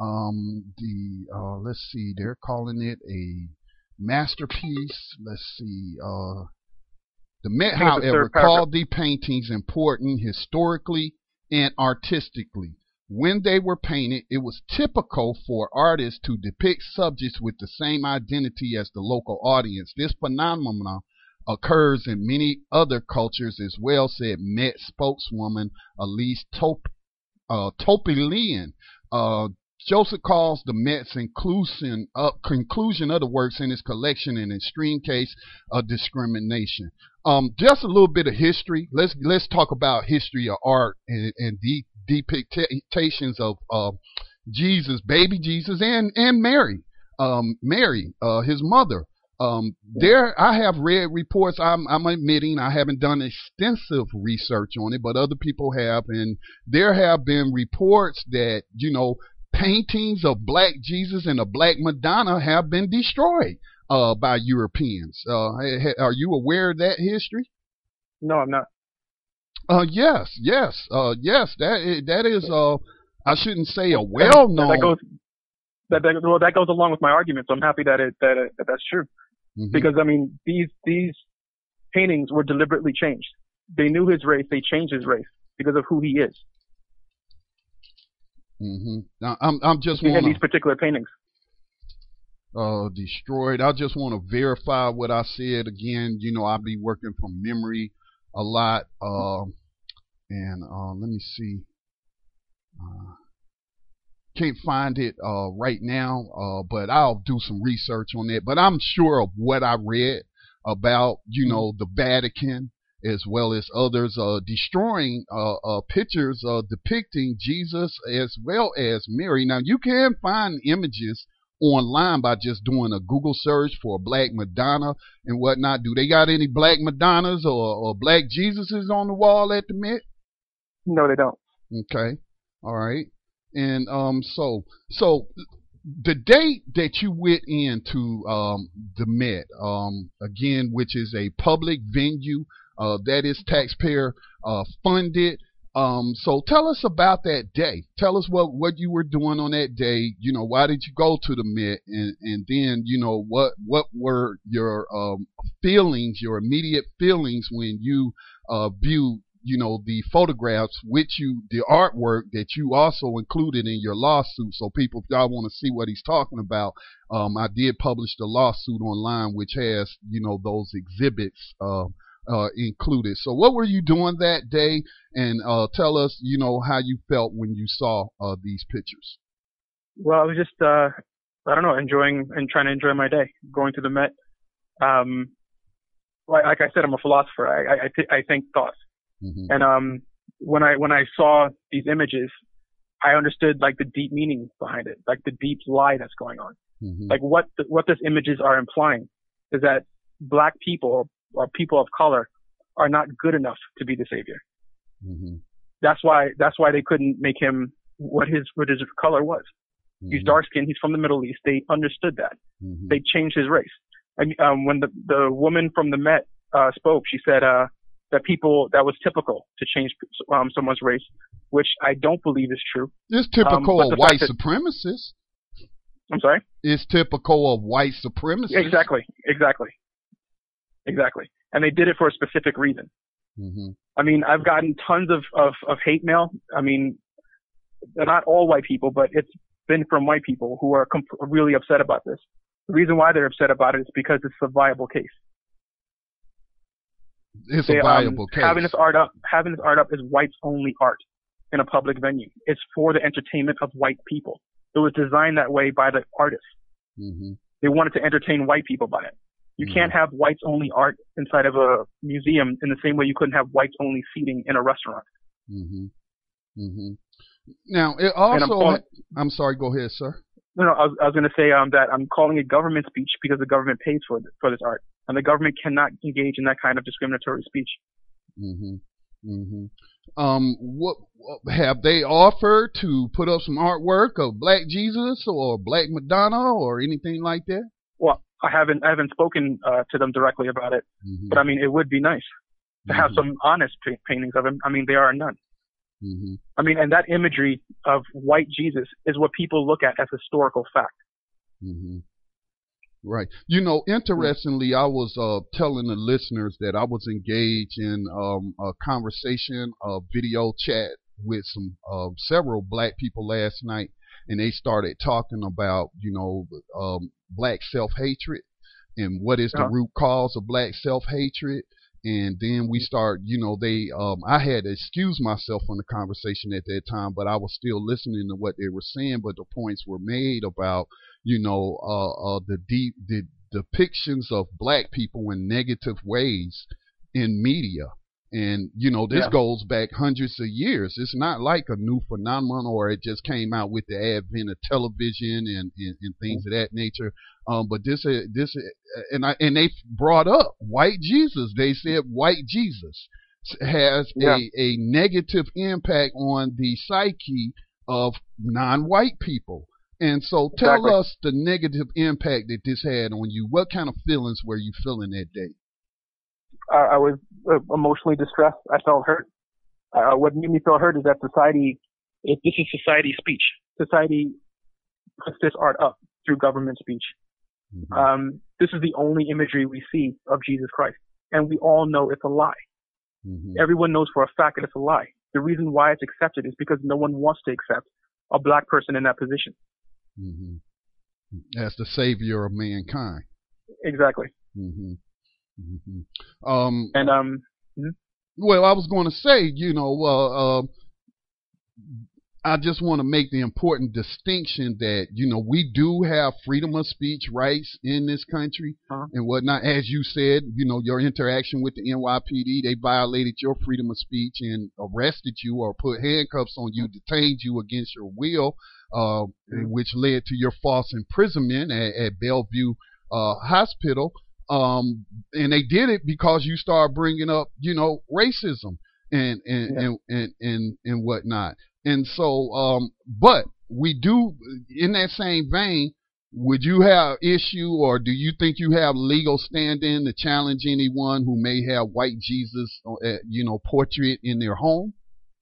Speaker 1: Um, the uh, let's see, they're calling it a masterpiece. Let's see. Uh, the Met, however, called the paintings important historically and artistically. When they were painted, it was typical for artists to depict subjects with the same identity as the local audience. This phenomenon occurs in many other cultures as well, said Met spokeswoman Elise Top, uh, Topelian. Uh, Joseph calls the Met's inclusion, uh, conclusion of the works in his collection an extreme case of discrimination. Um, just a little bit of history. Let's let's talk about history of art and, and the depictions of uh, Jesus, baby Jesus, and and Mary, um, Mary, uh, his mother. Um, there, I have read reports. I'm, I'm admitting I haven't done extensive research on it, but other people have, and there have been reports that, you know, paintings of black Jesus and a black Madonna have been destroyed uh, by Europeans. Uh, are you aware of that history?
Speaker 4: No, I'm not.
Speaker 1: Uh, yes, yes, uh, yes. That is, that is. Uh, I shouldn't say a well-known.
Speaker 4: That goes. That, that well, that goes along with my argument. So I'm happy that it that, it, that that's true. Mm-hmm. Because, I mean, these these paintings were deliberately changed. They knew his race. They changed his race because of who he is.
Speaker 1: Mm-hmm. Now, I'm I'm just
Speaker 4: in
Speaker 1: wanna,
Speaker 4: these particular paintings.
Speaker 1: Uh, destroyed. I just want to verify what I said again. You know, I'll be working from memory a lot. Uh, and uh, let me see. Uh, Can't find it uh, right now, uh, but I'll do some research on it. But I'm sure of what I read about, you know, the Vatican as well as others uh, destroying uh, uh, pictures uh, depicting Jesus as well as Mary. Now, you can find images online by just doing a Google search for Black Madonna and whatnot. Do they got any Black Madonnas or, or Black Jesuses on the wall at the Met?
Speaker 4: No, they don't.
Speaker 1: Okay. All right. And um, so so the date that you went into um, the Met, um, again, which is a public venue uh, that is taxpayer uh, funded. Um, so tell us about that day. Tell us what, what you were doing on that day. You know, why did you go to the Met? And, and then, you know, what what were your um, feelings, your immediate feelings when you uh, viewed, you know, the photographs, which you, the artwork that you also included in your lawsuit. So people, if y'all want to see what he's talking about, um, I did publish the lawsuit online, which has, you know, those exhibits uh, uh, included. So what were you doing that day? And uh, tell us, you know, how you felt when you saw uh, these pictures.
Speaker 4: Well, I was just, uh, I don't know, enjoying and trying to enjoy my day, going to the Met. Um, like, like I said, I'm a philosopher. I, I, I, th- I think thoughts. Mm-hmm. And um, when I when I saw these images, I understood like the deep meaning behind it, like the deep lie that's going on. Mm-hmm. Like what the, what these images are implying is that black people or people of color are not good enough to be the savior. Mm-hmm. That's why that's why they couldn't make him what his what his color was. Mm-hmm. He's dark skinned. He's from the Middle East. They understood that. Mm-hmm. They changed his race. And um, when the the woman from the Met uh, spoke, she said. Uh, that people, that was typical to change um, someone's race, which I don't believe is true.
Speaker 1: It's typical um, of white that, supremacists.
Speaker 4: I'm sorry?
Speaker 1: It's typical of white supremacists.
Speaker 4: Exactly, exactly, exactly. And they did it for a specific reason.
Speaker 1: Mm-hmm.
Speaker 4: I mean, I've gotten tons of, of, of hate mail. I mean, they're not all white people, but it's been from white people who are comp- really upset about this. The reason why they're upset about it is because it's a viable case.
Speaker 1: It's
Speaker 4: they,
Speaker 1: a viable
Speaker 4: um,
Speaker 1: case.
Speaker 4: Having this art up, having this art up is whites only art in a public venue. It's for the entertainment of white people. It was designed that way by the artists.
Speaker 1: Mm-hmm.
Speaker 4: They wanted to entertain white people by it. You
Speaker 1: Mm-hmm.
Speaker 4: can't have whites only art inside of a museum in the same way you couldn't have whites only seating in a restaurant.
Speaker 1: Mm-hmm. Mm-hmm. Now, it also,
Speaker 4: I'm, calling,
Speaker 1: I'm sorry, go ahead, sir.
Speaker 4: No, no, I was, I was going to say um, that I'm calling it government speech because the government pays for th- for this art, and the government cannot engage in that kind of discriminatory speech.
Speaker 1: Mm-hmm. Mm-hmm. Um, what have they offered to put up some artwork of Black Jesus or Black Madonna or anything like that?
Speaker 4: Well, I haven't I haven't spoken uh, to them directly about it,
Speaker 1: mm-hmm.
Speaker 4: but I mean it would be nice to
Speaker 1: mm-hmm.
Speaker 4: have some honest pa- paintings of him. I mean there are none.
Speaker 1: Mm-hmm.
Speaker 4: I mean, and that imagery of white Jesus is what people look at as historical fact.
Speaker 1: Mm-hmm. Right. You know, interestingly, I was uh, telling the listeners that I was engaged in um, a conversation, a video chat with some uh, several black people last night, and they started talking about, you know, um, black self-hatred and what is the
Speaker 4: uh-huh.
Speaker 1: root cause of black self-hatred. And then we start, you know, they, um, I had to excuse myself from the conversation at that time, but I was still listening to what they were saying. But the points were made about, you know, uh, uh, the deep, the depictions of black people in negative ways in media. And, you know, this
Speaker 4: yeah.
Speaker 1: goes back hundreds of years. It's not like a new phenomenon or it just came out with the advent of television and, and, and things of that nature. Um, but this, uh, this, uh, and I, and they brought up white Jesus. They said white Jesus has
Speaker 4: yeah.
Speaker 1: a, a negative impact on the psyche of non-white people. And so tell
Speaker 4: exactly.
Speaker 1: us the negative impact that this had on you. What kind of feelings were you feeling that day?
Speaker 4: I, I was uh, emotionally distressed. I felt hurt. Uh, what made me feel hurt is that society, if this is society speech. Society puts this art up through government speech. Mm-hmm. Um, this is the only imagery we see of Jesus Christ, and we all know it's a lie. Mm-hmm. Everyone knows for a fact that it's a lie. The reason why it's accepted is because no one wants to accept a black person in that position.
Speaker 1: Mm-hmm. As the savior of mankind.
Speaker 4: Exactly.
Speaker 1: Mm-hmm. Mm-hmm. Um,
Speaker 4: and um, mm-hmm.
Speaker 1: well, I was going to say, you know, uh, uh, I just want to make the important distinction that, you know, we do have freedom of speech rights in this country uh-huh. and whatnot. As you said, you know, your interaction with the N Y P D, they violated your freedom of speech and arrested you or put handcuffs on you, detained you against your will, uh, mm-hmm. which led to your false imprisonment at, at Bellevue uh, Hospital. Um, and they did it because you started bringing up, you know, racism and and, yeah. and, and, and, and whatnot. And so, um, but we do, in that same vein, would you have issue or do you think you have legal standing to challenge anyone who may have white Jesus, uh, you know, portrait in their home?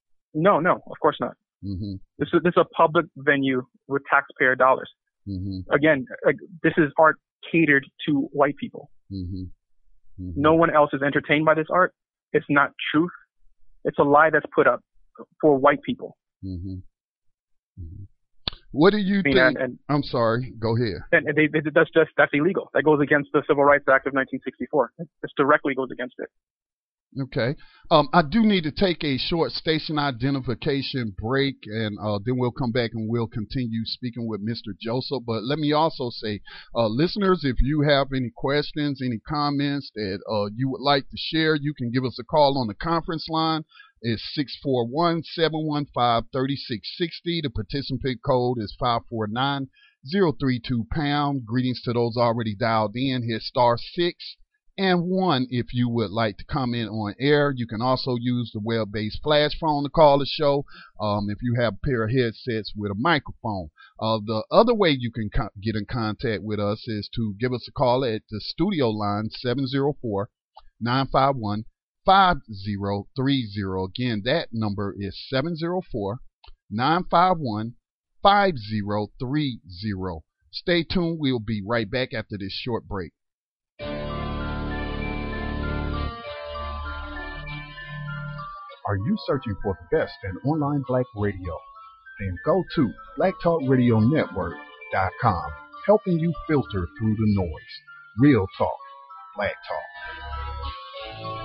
Speaker 4: No, no, of course not. Mm-hmm. This is this is a public venue with taxpayer dollars. Mm-hmm. Again, uh, this is art catered to white people. Mm-hmm. Mm-hmm. No one else is entertained by this art. It's not truth. It's a lie that's put up for white people.
Speaker 1: Mm-hmm. Mm-hmm. What do you I mean, think? And, and, I'm sorry. Go ahead.
Speaker 4: And they, they, that's just that's illegal. That goes against the Civil Rights Act of nineteen sixty-four. This directly goes against it.
Speaker 1: Okay. Um, I do need to take a short station identification break, and uh, then we'll come back and we'll continue speaking with Mister Joseph. But let me also say, uh, listeners, if you have any questions, any comments that uh, you would like to share, you can give us a call on the conference line. It's six four one, seven one five, three six six zero. The participant code is five four nine zero three two pound. Greetings to those already dialed in. Hit star six and one if you would like to comment on air. You can also use the web-based flash phone to call the show um, if you have a pair of headsets with a microphone. Uh, the other way you can co- get in contact with us is to give us a call at the studio line seven zero four, nine five one, five zero three zero. Again, that number is seven zero four, nine five one, five zero three zero. Stay tuned. We'll be right back after this short break. Are you searching for the best in online black radio? Then go to black talk radio network dot com, helping you filter through the noise. Real talk, black talk.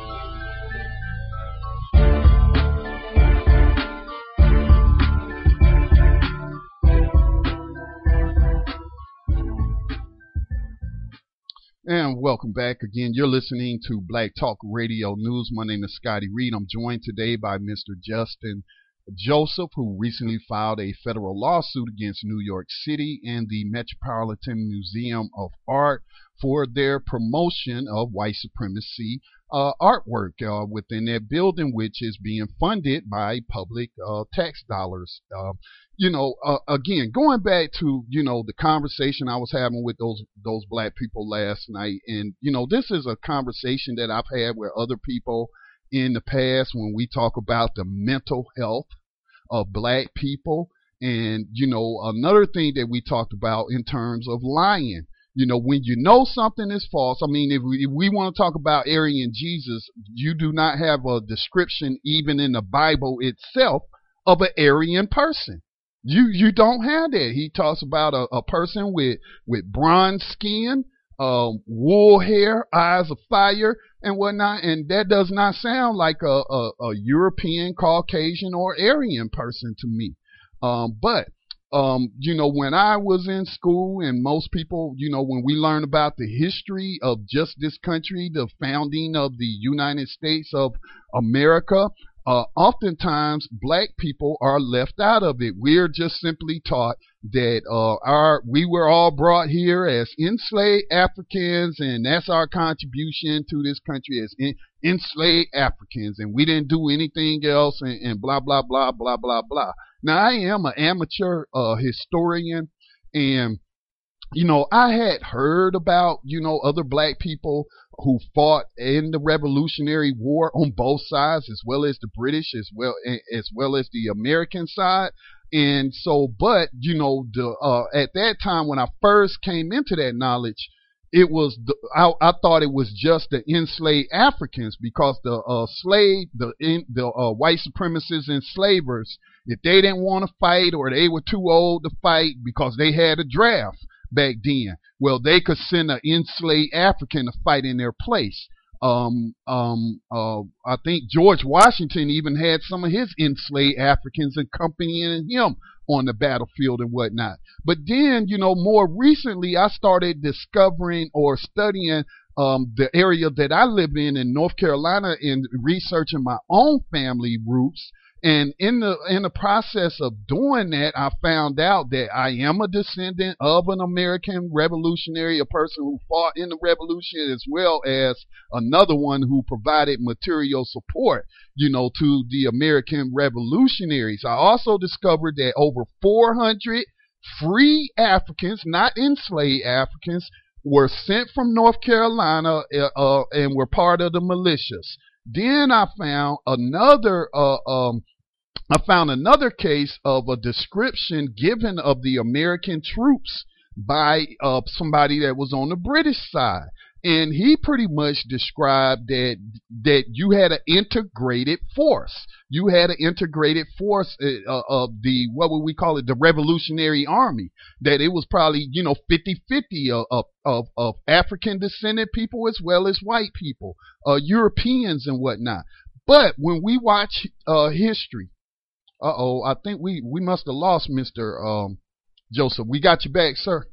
Speaker 1: And welcome back again. You're listening to Black Talk Radio News. My name is Scotty Reed. I'm joined today by Mister Justin Joseph, who recently filed a federal lawsuit against New York City and the Metropolitan Museum of Art for their promotion of white supremacy uh, artwork uh, within that building, which is being funded by public uh, tax dollars. Uh, you know, uh, again, going back to, you know, the conversation I was having with those those black people last night, and, you know, this is a conversation that I've had with other people in the past when we talk about the mental health of black people. And, you know, another thing that we talked about in terms of lying. You know, when you know something is false, I mean, if we, if we want to talk about Aryan Jesus, you do not have a description even in the Bible itself of an Aryan person. You you don't have that. He talks about a, a person with, with bronze skin, um, wool hair, eyes of fire, and whatnot, and that does not sound like a, a, a European, Caucasian, or Aryan person to me. Um, but Um, you know, when I was in school, and most people, you know, when we learn about the history of just this country, the founding of the United States of America, uh, oftentimes black people are left out of it. We're just simply taught that uh, our we were all brought here as enslaved Africans, and that's our contribution to this country as in, enslaved Africans, and we didn't do anything else, and, and blah, blah, blah, blah, blah, blah. Now, I am an amateur uh, historian, and, you know, I had heard about, you know, other black people who fought in the Revolutionary War on both sides, as well as the British, as well as well as the American side. And so, but, you know, the uh, at that time when I first came into that knowledge, it was the, I, I thought it was just the enslaved Africans, because the uh, slave, the in, the uh, white supremacists and slavers, if they didn't want to fight or they were too old to fight because they had a draft back then, well, they could send an enslaved African to fight in their place. Um, um, uh, I think George Washington even had some of his enslaved Africans accompanying him on the battlefield and whatnot. But then, you know, more recently, I started discovering or studying um, the area that I live in in North Carolina, and researching my own family roots. And in the in the process of doing that, I found out that I am a descendant of an American revolutionary, a person who fought in the revolution, as well as another one who provided material support, you know, to the American revolutionaries. I also discovered that over four hundred free Africans, not enslaved Africans, were sent from North Carolina uh, uh, and were part of the militias. Then I found another uh, um, I found another case of a description given of the American troops by uh, somebody that was on the British side. And he pretty much described that that you had an integrated force. You had an integrated force uh, of the, what would we call it, the Revolutionary Army. That it was probably, you know, fifty-fifty of, of, of, of African descended people as well as white people, uh, Europeans and whatnot. But when we watch uh, history, uh-oh, I think we, we must have lost Mister Um, Joseph. We got you back, sir.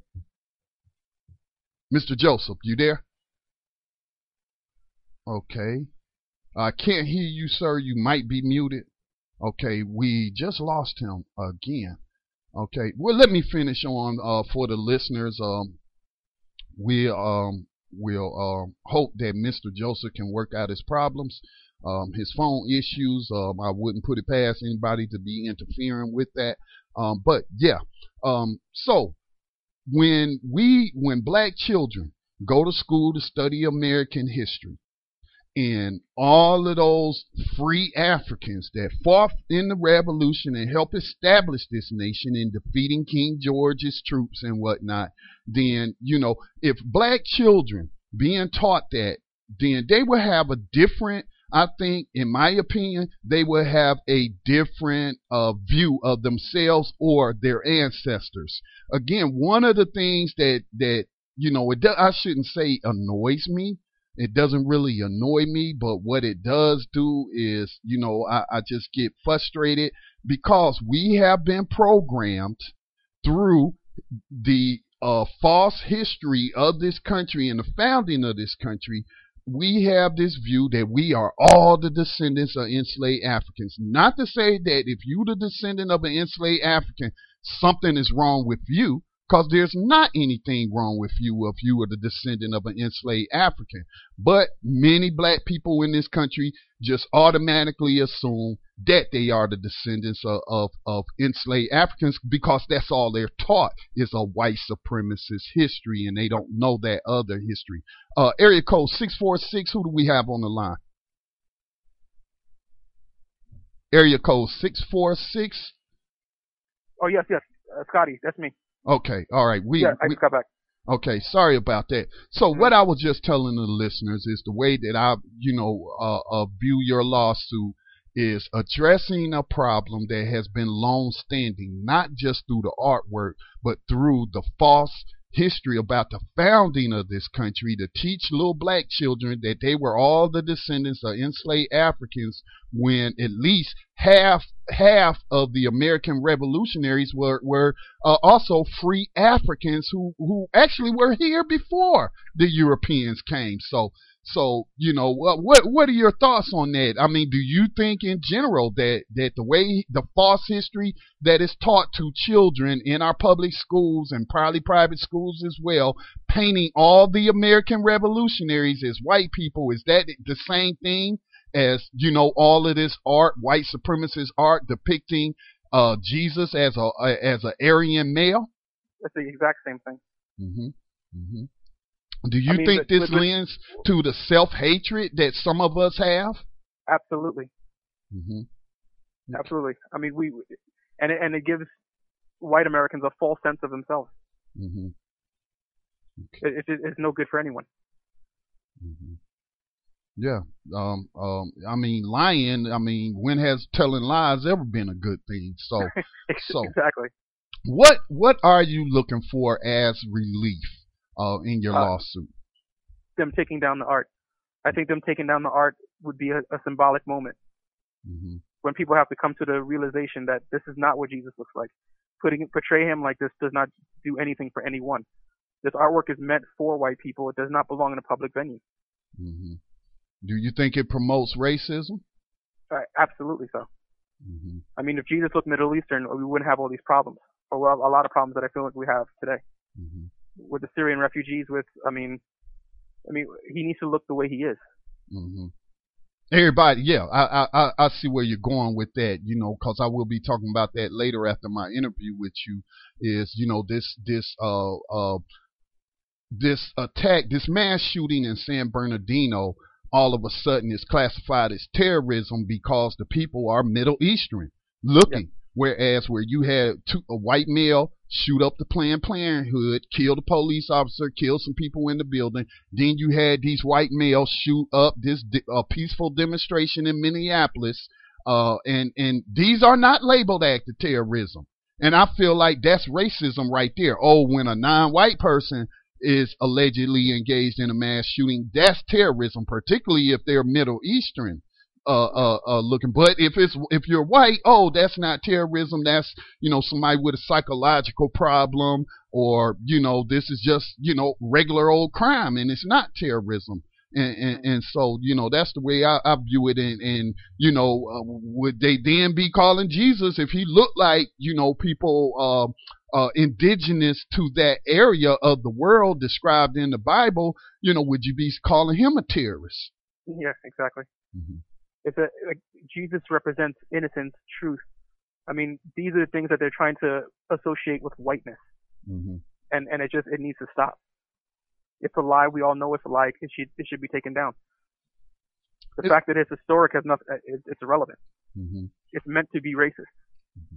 Speaker 1: Mister Joseph, you there? Okay. I can't hear you, sir. You might be muted. Okay, we just lost him again. Okay, well, let me finish on uh, for the listeners. Um, we um will um hope that Mister Joseph can work out his problems. Um, his phone issues. Um, I wouldn't put it past anybody to be interfering with that. Um, but yeah. Um, so when we when black children go to school to study American history, and all of those free Africans that fought in the revolution and helped establish this nation in defeating King George's troops and whatnot, then, you know, if black children being taught that, then they will have a different I think, in my opinion, they would have a different uh, view of themselves or their ancestors. Again, one of the things that that you know, it do, I shouldn't say annoys me. It doesn't really annoy me, but what it does do is, you know, I, I just get frustrated because we have been programmed through the uh, false history of this country and the founding of this country. We have this view that we are all the descendants of enslaved Africans. Not to say that if you're the descendant of an enslaved African, something is wrong with you, because there's not anything wrong with you if you are the descendant of an enslaved African. But many black people in this country just automatically assume that they are the descendants of, of, of enslaved Africans because that's all they're taught is a white supremacist history, and they don't know that other history. Uh, area code six four six, who do we have on the line? Area code six four six.
Speaker 4: Oh, yes, yes. Uh, Scotty, that's me.
Speaker 1: Okay, all right. We,
Speaker 4: yeah, I
Speaker 1: we,
Speaker 4: just got back.
Speaker 1: Okay, sorry about that. So mm-hmm. what I was just telling the listeners is the way that I, you know, uh, uh, view your lawsuit is addressing a problem that has been long-standing, not just through the artwork, but through the false history about the founding of this country, to teach little black children that they were all the descendants of enslaved Africans, when at least half half of the American revolutionaries were were uh, also free Africans who who actually were here before the Europeans came. So so you know, what what what are your thoughts on that? I mean, do you think in general that that the way the false history that is taught to children in our public schools and probably private schools as well, painting all the American revolutionaries as white people, is that the same thing as, you know, all of this art, white supremacist art depicting uh, Jesus as a as an Aryan male?
Speaker 4: It's the exact same thing.
Speaker 1: Mm-hmm. Mm-hmm. Do you
Speaker 4: I mean,
Speaker 1: think
Speaker 4: but,
Speaker 1: this
Speaker 4: but,
Speaker 1: lends to the self-hatred that some of us have?
Speaker 4: Absolutely.
Speaker 1: Mm-hmm.
Speaker 4: Absolutely. I mean, we and it, and it gives white Americans a false sense of themselves.
Speaker 1: Mm-hmm. Okay.
Speaker 4: It, it, it's no good for anyone.
Speaker 1: Mm-hmm. Yeah. Um. Um. I mean, lying. I mean, when has telling lies ever been a good thing? So. so.
Speaker 4: Exactly.
Speaker 1: What What are you looking for as relief uh, in your
Speaker 4: uh,
Speaker 1: lawsuit?
Speaker 4: Them taking down the art. I think them taking down the art would be a, a symbolic moment.
Speaker 1: Mm-hmm.
Speaker 4: When people have to come to the realization that this is not what Jesus looks like. Putting portray him like this does not do anything for anyone. This artwork is meant for white people. It does not belong in a public venue.
Speaker 1: Mm-hmm. Do you think it promotes racism?
Speaker 4: Uh, absolutely so.
Speaker 1: Mm-hmm.
Speaker 4: I mean, if Jesus looked Middle Eastern, we wouldn't have all these problems, or well, a lot of problems that I feel like we have today.
Speaker 1: Mm-hmm.
Speaker 4: With the Syrian refugees, with I mean, I mean, he needs to look the way he is.
Speaker 1: Mm-hmm. Everybody, yeah, I, I I see where you're going with that, you know, because I will be talking about that later after my interview with you. Is, you know, this this uh uh this attack, this mass shooting in San Bernardino, all of a sudden is classified as terrorism because the people are Middle Eastern looking. Yep. Whereas where you had two, a white male shoot up the Planned Parenthood, kill the police officer, kill some people in the building. Then you had these white males shoot up this uh, peaceful demonstration in Minneapolis. Uh, and, and these are not labeled acts of terrorism. And I feel like that's racism right there. Oh, when a non-white person is allegedly engaged in a mass shooting, that's terrorism, particularly if they're Middle Eastern uh, uh, uh, looking. But if it's if you're white, oh, that's not terrorism. That's, you know, somebody with a psychological problem, or, you know, this is just, you know, regular old crime, and it's not terrorism. And, and, and so, you know, that's the way I, I view it. And, and you know, uh, would they then be calling Jesus, if he looked like, you know, people uh, uh, indigenous to that area of the world described in the Bible, you know, would you be calling him a terrorist?
Speaker 4: Yeah, exactly.
Speaker 1: Mm-hmm.
Speaker 4: It's a, like, Jesus represents innocence, truth. I mean, these are the things that they're trying to associate with whiteness.
Speaker 1: Mm-hmm. And,
Speaker 4: and it just, it needs to stop. It's a lie. We all know it's a lie. It should it should be taken down. The it's, fact that it's historic has nothing. It, it's irrelevant.
Speaker 1: Mm-hmm.
Speaker 4: It's meant to be racist.
Speaker 1: Mm-hmm.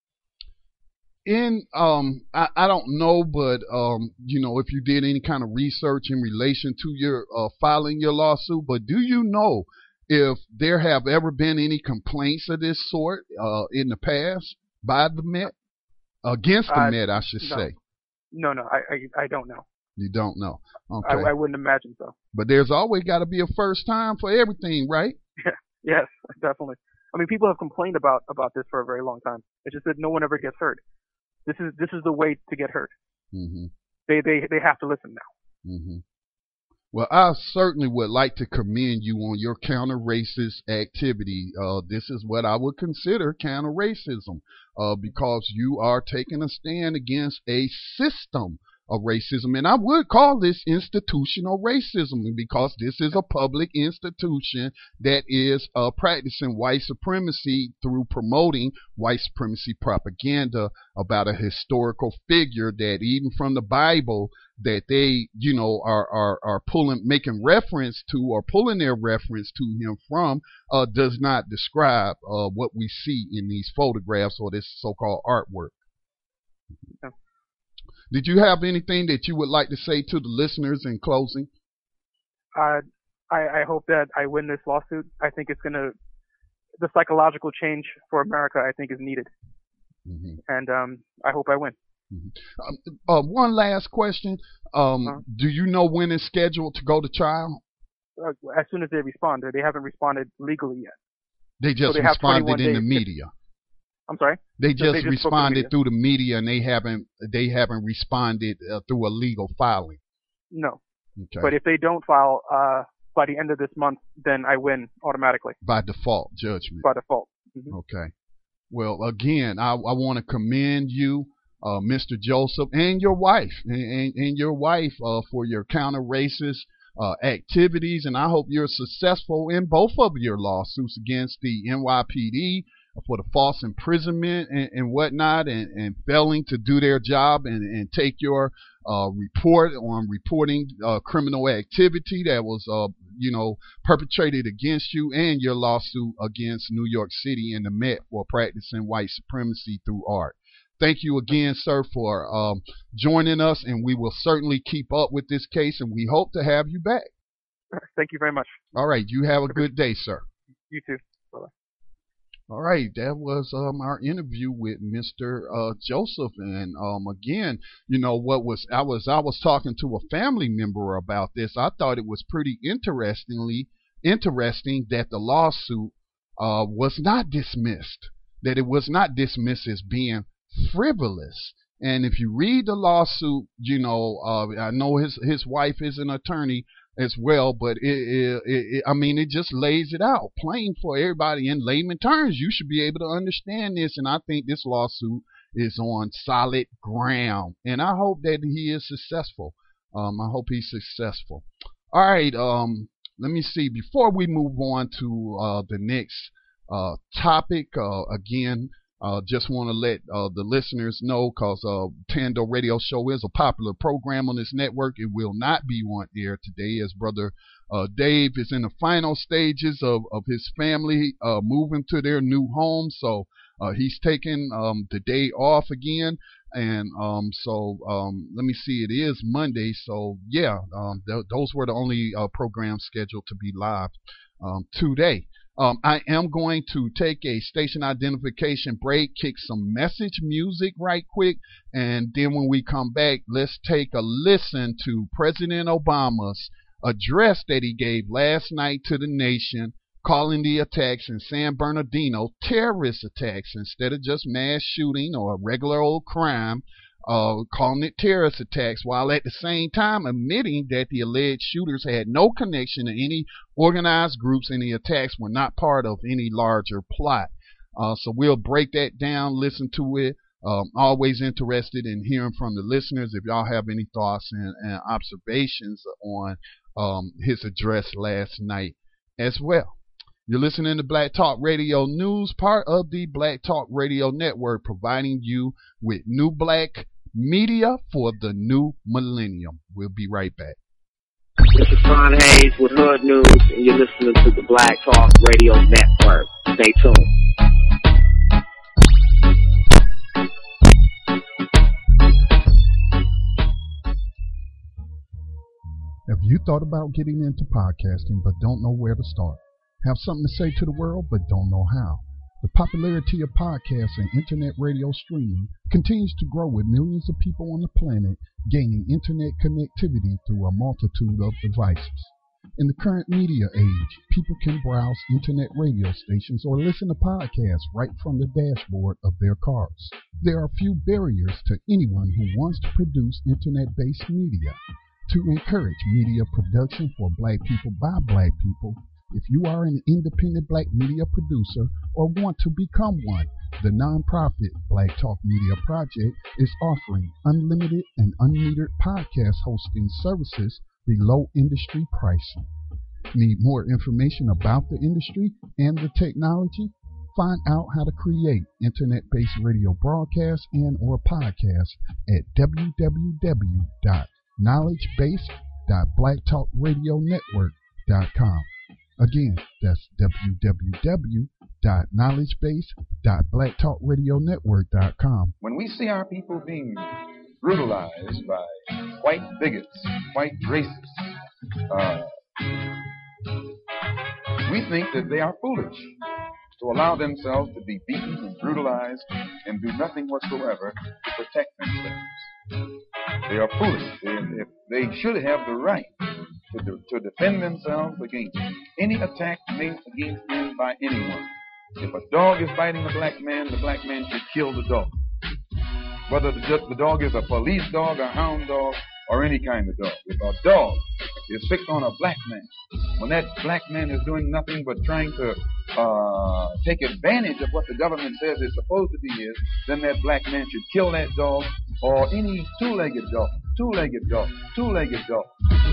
Speaker 1: In um, I, I don't know, but um, you know, if you did any kind of research in relation to your uh, filing your lawsuit, but do you know if there have ever been any complaints of this sort uh, in the past by the Met, against the
Speaker 4: Uh,
Speaker 1: Met, I should
Speaker 4: no.
Speaker 1: say.
Speaker 4: No, no, I, I, I don't know.
Speaker 1: You don't know.
Speaker 4: I,
Speaker 1: Okay.
Speaker 4: I wouldn't imagine so.
Speaker 1: But there's always got to be a first time for everything, right?
Speaker 4: Yes, definitely. I mean, people have complained about about this for a very long time. It's just that no one ever gets hurt. This is this is the way to get hurt.
Speaker 1: Mm-hmm.
Speaker 4: They they they have to listen now.
Speaker 1: Mm-hmm. Well, I certainly would like to commend you on your counter-racist activity. Uh, this is what I would consider counter-racism, uh, because you are taking a stand against a system of racism. And I would call this institutional racism because this is a public institution that is uh, practicing white supremacy through promoting white supremacy propaganda about a historical figure that even from the Bible that they, you know, are, are, are pulling, making reference to or pulling their reference to him from, uh, does not describe uh, what we see in these photographs or this so-called artwork.
Speaker 4: Yeah.
Speaker 1: Did you have anything that you would like to say to the listeners in closing?
Speaker 4: Uh, I, I hope that I win this lawsuit. I think it's going to, the psychological change for America, I think, is needed. Mm-hmm. And um, I hope I win.
Speaker 1: Mm-hmm. Um, uh, one last question. Um, uh-huh. Do you know when it's scheduled to go to trial?
Speaker 4: Uh, as soon as they respond. They haven't responded legally yet.
Speaker 1: They just
Speaker 4: so they
Speaker 1: responded in
Speaker 4: days.
Speaker 1: the media.
Speaker 4: I'm sorry?
Speaker 1: They just,
Speaker 4: they just
Speaker 1: responded the through the media, and they haven't they haven't responded uh, through a legal filing.
Speaker 4: No.
Speaker 1: Okay.
Speaker 4: But if they don't file uh, by the end of this month, then I win automatically.
Speaker 1: By default judgment.
Speaker 4: By default. Mm-hmm.
Speaker 1: Okay. Well, again, I, I want to commend you, uh, Mister Joseph, and your wife, and, and, and your wife uh, for your counter-racist uh, activities, and I hope you're successful in both of your lawsuits against the N Y P D for the false imprisonment and, and whatnot, and, and failing to do their job and, and take your uh, report on reporting uh, criminal activity that was, uh, you know, perpetrated against you, and your lawsuit against New York City and the Met for practicing white supremacy through art. Thank you again, sir, for um, joining us, and we will certainly keep up with this case, and we hope to have you back.
Speaker 4: Thank you very much.
Speaker 1: All right. You have a good day, sir.
Speaker 4: You too. Bye-bye.
Speaker 1: All right, that was um, our interview with Mister Uh, Joseph, and um, again, you know what was I was I was talking to a family member about this. I thought it was pretty interestingly interesting that the lawsuit uh, was not dismissed, that it was not dismissed as being frivolous. And if you read the lawsuit, you know, uh, I know his his wife is an attorney as well, but it, it, it, I mean, it just lays it out plain for everybody in layman terms. You should be able to understand this, and I think this lawsuit is on solid ground, and I hope that he is successful. Um, I hope he's successful. All right, um, let me see. Before we move on to uh, the next uh, topic, uh, again, Uh, just want to let uh, the listeners know, because uh, Tando Radio Show is a popular program on this network. It will not be on air today, as Brother uh, Dave is in the final stages of, of his family uh, moving to their new home. So uh, he's taking um, the day off again. And um, so um, let me see, it is Monday. So yeah, um, th- those were the only uh, programs scheduled to be live um, today. Um, I am going to take a station identification break, kick some message music right quick, and then when we come back, let's take a listen to President Obama's address that he gave last night to the nation, calling the attacks in San Bernardino terrorist attacks instead of just mass shooting or regular old crime. Uh, calling it terrorist attacks, while at the same time admitting that the alleged shooters had no connection to any organized groups and the attacks were not part of any larger plot. Uh, so we'll break that down, listen to it. Um, always interested in hearing from the listeners if y'all have any thoughts and, and observations on um, his address last night as well. You're listening to Black Talk Radio News, part of the Black Talk Radio Network, providing you with new black media for the new millennium. We'll be right back.
Speaker 5: This is Ron Hayes with Hood News, and you're listening to the Black Talk Radio Network. Stay tuned.
Speaker 1: Have you thought about getting into podcasting but don't know where to start? Have something to say to the world but don't know how? The popularity of podcasts and internet radio streaming continues to grow, with millions of people on the planet gaining internet connectivity through a multitude of devices. In the current media age, people can browse internet radio stations or listen to podcasts right from the dashboard of their cars. There are few barriers to anyone who wants to produce internet-based media. To encourage media production for black people by black people, if you are an independent black media producer or want to become one, the nonprofit Black Talk Media Project is offering unlimited and unmetered podcast hosting services below industry pricing. Need more information about the industry and the technology? Find out how to create internet-based radio broadcasts and or podcasts at w w w dot knowledge base dot black talk radio network dot com. Again, that's w w w dot knowledge base dot black talk radio network dot com.
Speaker 6: When we see our people being brutalized by white bigots, white racists, uh, we think that they are foolish to allow themselves to be beaten and brutalized and do nothing whatsoever to protect themselves. They are foolish. They, they should have the right to, do, to defend themselves against any attack made against them by anyone. If a dog is biting a black man, the black man should kill the dog. Whether the, the dog is a police dog, a hound dog, or any kind of dog. If a dog is fixed on a black man, when that black man is doing nothing but trying to uh, take advantage of what the government says is supposed to be his, then that black man should kill that dog, or any two-legged dog, two-legged dog, two-legged dog.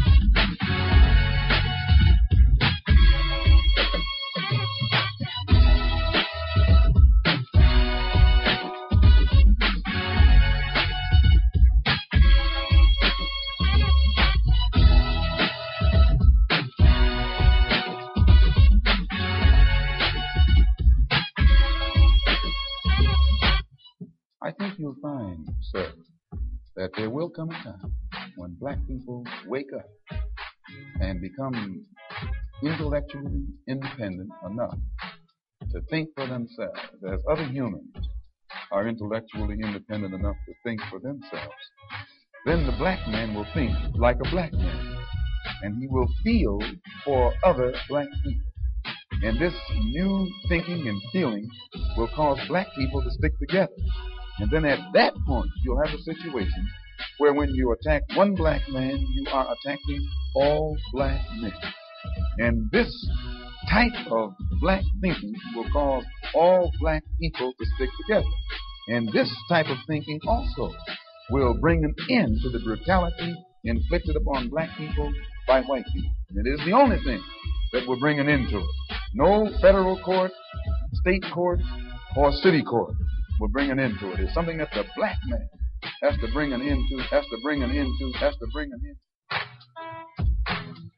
Speaker 6: I think you'll find, sir, that there will come a time when black people wake up and become intellectually independent enough to think for themselves, as other humans are intellectually independent enough to think for themselves. Then the black man will think like a black man, and he will feel for other black people. And this new thinking and feeling will cause black people to stick together. And then at that point, you'll have a situation where when you attack one black man, you are attacking all black men. And this type of black thinking will cause all black people to stick together. And this type of thinking also will bring an end to the brutality inflicted upon black people by white people. And it is the only thing that will bring an end to it. No federal court, state court, or city court will bring an end to it. It's something that the black man has to bring an end to, has to bring an end to, has to bring an end to.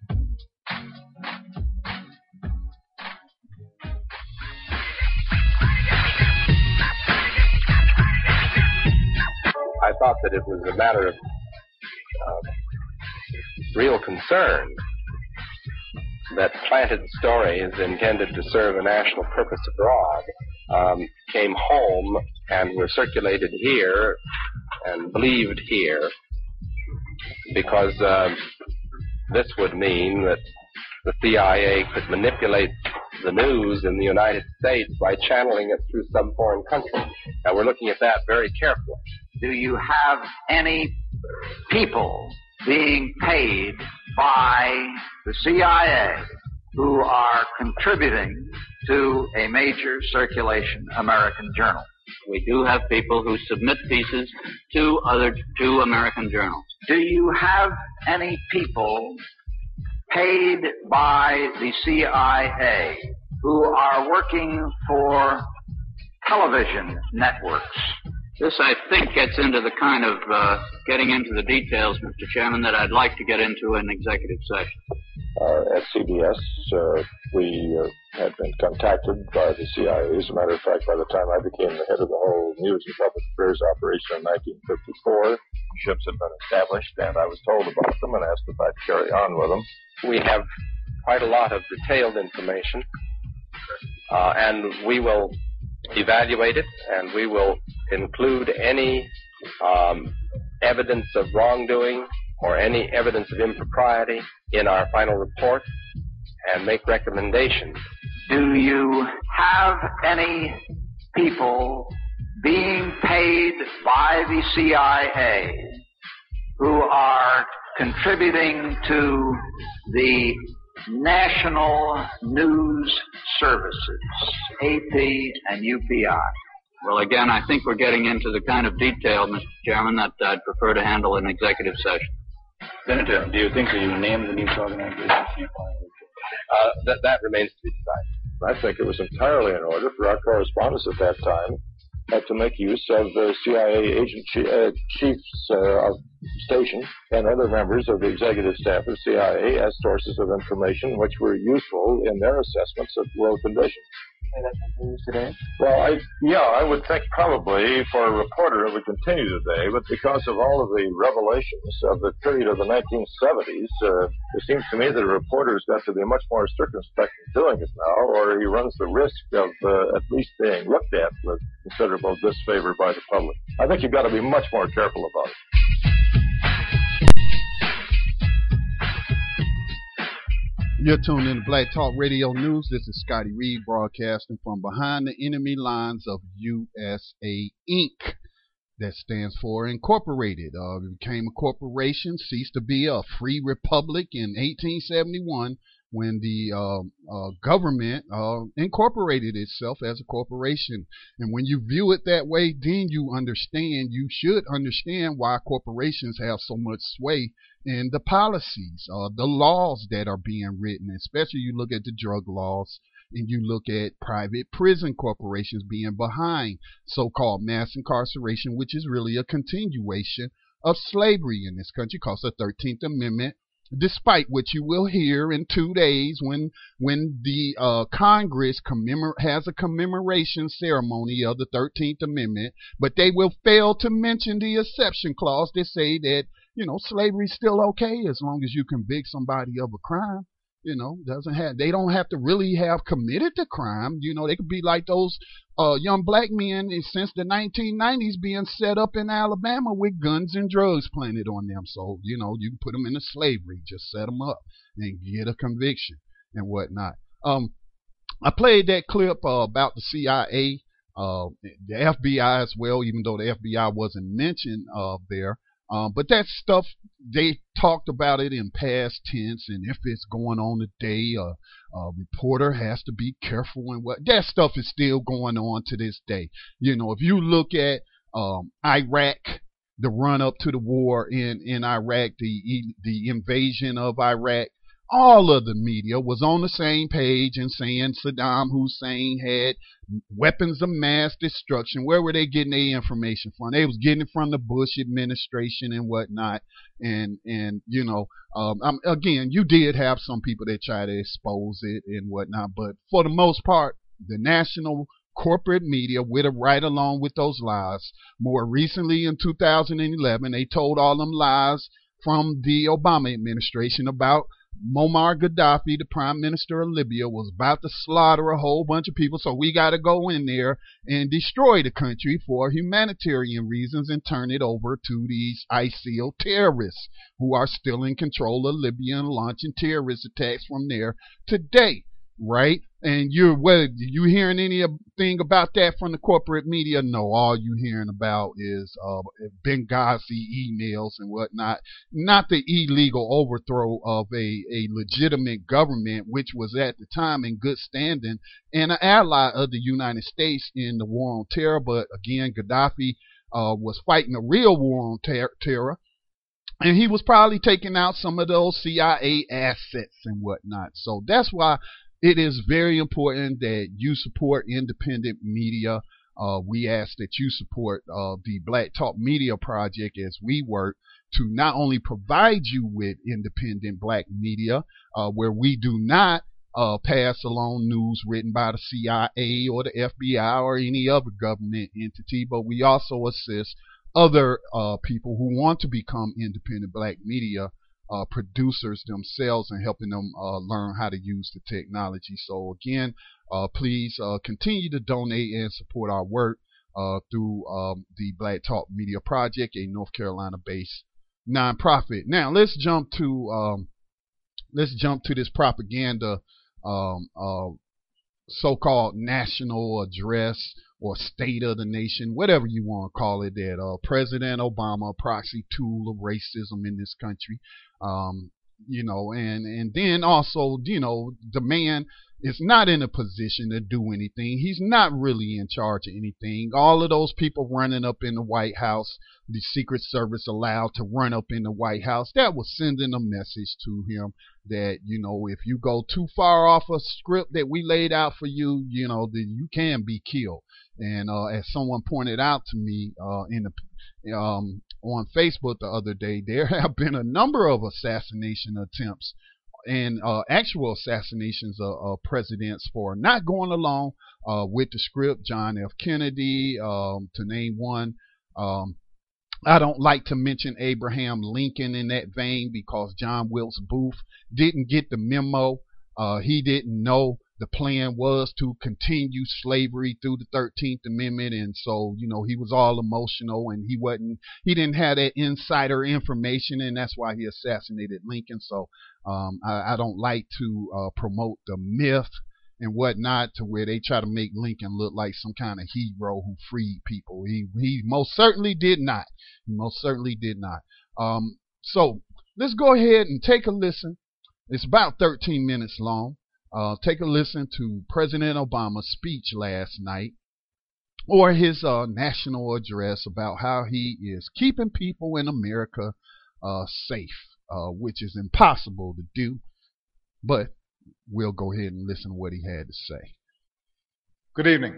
Speaker 7: I thought that it was a matter of uh, real concern that planted stories intended to serve a national purpose abroad um, came home and were circulated here and believed here, because uh, this would mean that the C I A could manipulate the news in the United States by channeling it through some foreign country. Now, we're looking at that very carefully.
Speaker 8: Do you have any people being paid by the C I A who are contributing to a major circulation American journal?
Speaker 9: We do have people who submit pieces to other to American journals.
Speaker 8: Do you have any people paid by the C I A who are working for television networks?
Speaker 9: This, I think, gets into the kind of uh, getting into the details, Mister Chairman, that I'd like to get into in executive session.
Speaker 10: Uh, at C B S, uh, we uh, had been contacted by the C I A. As a matter of fact, by the time I became the head of the whole News and Public Affairs operation in nineteen fifty-four, ships had been established, and I was told about them and asked if I'd carry on with them.
Speaker 7: We have quite a lot of detailed information uh, and we will evaluate it, and we will include any um, evidence of wrongdoing or any evidence of impropriety in our final report and make recommendations.
Speaker 8: Do you have any people being paid by the C I A who are contributing to the National News Services, A P and U P I?
Speaker 9: Well, again, I think we're getting into the kind of detail, Mister Chairman, that I'd prefer to handle in executive session.
Speaker 11: Senator, do you think that you named the news organization?
Speaker 7: Uh, that, that remains to be decided.
Speaker 10: I think it was entirely in order for our correspondents at that time uh, to make use of the C I A agent chi- uh, chiefs uh, of station and other members of the executive staff of C I A as sources of information which were useful in their assessments of world conditions.
Speaker 11: Today?
Speaker 10: Well, I, yeah, I would think probably for a reporter it would continue today, but because of all of the revelations of the period of the nineteen seventies, uh, it seems to me that a reporter's got to be much more circumspect in doing it now, or he runs the risk of uh, at least being looked at with considerable disfavor by the public. I think you've got to be much more careful about it.
Speaker 1: You're tuned in to Black Talk Radio News. This is Scotty Reed broadcasting from behind the enemy lines of U S A Incorporated. That stands for Incorporated. Uh, it became a corporation, ceased to be a free republic in eighteen seventy-one when the uh, uh, government uh, incorporated itself as a corporation. And when you view it that way, then you understand, you should understand why corporations have so much sway in the policies, uh, the laws that are being written, especially you look at the drug laws and you look at private prison corporations being behind so-called mass incarceration, which is really a continuation of slavery in this country, because the thirteenth Amendment, despite what you will hear in two days when when the uh, Congress commemor- has a commemoration ceremony of the thirteenth Amendment, but they will fail to mention the exception clause that say that, you know, slavery is still okay as long as you convict somebody of a crime. You know, doesn't have they don't have to really have committed the crime. You know, they could be like those uh, young black men since the nineteen nineties being set up in Alabama with guns and drugs planted on them. So, you know, you can put them into slavery, just set them up and get a conviction and whatnot. Um, I played that clip uh, about the C I A, uh, the F B I as well, even though the F B I wasn't mentioned uh, there. Um, but that stuff, they talked about it in past tense, and if it's going on today, a, a reporter has to be careful and what. That stuff is still going on to this day. You know, if you look at um, Iraq, the run up to the war in, in Iraq, the the invasion of Iraq, all of the media was on the same page and saying Saddam Hussein had weapons of mass destruction. Where were they getting their information from? They was getting it from the Bush administration and whatnot. And, and you know, um, um, again, you did have some people that try to expose it and whatnot. But for the most part, the national corporate media went right along with those lies. More recently, in two thousand eleven, they told all them lies from the Obama administration about Muammar Gaddafi, the prime minister of Libya, was about to slaughter a whole bunch of people, so we got to go in there and destroy the country for humanitarian reasons and turn it over to these I S I L terrorists who are still in control of Libya and launching terrorist attacks from there today, right? And you're what, you hearing anything about that from the corporate media? No, all you hearing about is uh, Benghazi emails and whatnot, not the illegal overthrow of a, a legitimate government, which was at the time in good standing and an ally of the United States in the war on terror. But again, Gaddafi uh, was fighting a real war on ter- terror. And he was probably taking out some of those C I A assets and whatnot. So that's why it is very important that you support independent media. Uh, we ask that you support uh, the Black Talk Media Project as we work to not only provide you with independent black media, uh, where we do not uh, pass along news written by the C I A or the F B I or any other government entity, but we also assist other uh, people who want to become independent black media Uh, producers themselves and helping them uh, learn how to use the technology. So again, Uh, please uh, continue to donate and support our work uh, through um, the Black Talk Media Project, a North Carolina-based nonprofit. Now let's jump to um, let's jump to this propaganda um, uh, so-called national address or state of the nation, whatever you want to call it, that uh, President Obama, a proxy tool of racism in this country, um, you know, and, and then also, you know, the man is not in a position to do anything. He's not really in charge of anything. All of those people running up in the White House, the Secret Service allowed to run up in the White House, that was sending a message to him that, you know, if you go too far off a script that we laid out for you, you know, then you can be killed. And uh, as someone pointed out to me uh, in the, um, on Facebook the other day, there have been a number of assassination attempts and uh, actual assassinations of, of presidents for not going along uh, with the script. John F. Kennedy, um, to name one. Um, I don't like to mention Abraham Lincoln in that vein because John Wilkes Booth didn't get the memo. Uh, he didn't know the plan was to continue slavery through the thirteenth Amendment, and so, you know, he was all emotional and he wasn't, he didn't have that insider information, and that's why he assassinated Lincoln. So um, I, I don't like to uh, promote the myth and whatnot to where they try to make Lincoln look like some kind of hero who freed people. He he most certainly did not. He most certainly did not. Um, so let's go ahead and take a listen. It's about thirteen minutes long. Uh, take a listen to President Obama's speech last night, or his uh, national address about how he is keeping people in America uh, safe, uh, which is impossible to do, but we'll go ahead and listen to what he had to say.
Speaker 12: Good evening.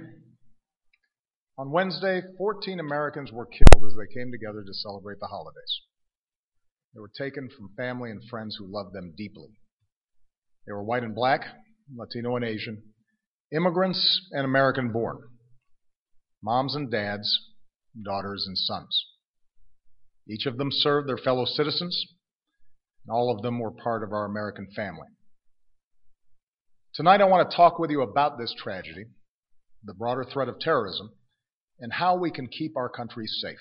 Speaker 12: On Wednesday, fourteen Americans were killed as they came together to celebrate the holidays. They were taken from family and friends who loved them deeply. They were white and black, Latino and Asian, immigrants and American-born, moms and dads, daughters and sons. Each of them served their fellow citizens, and all of them were part of our American family. Tonight I want to talk with you about this tragedy, the broader threat of terrorism, and how we can keep our country safe.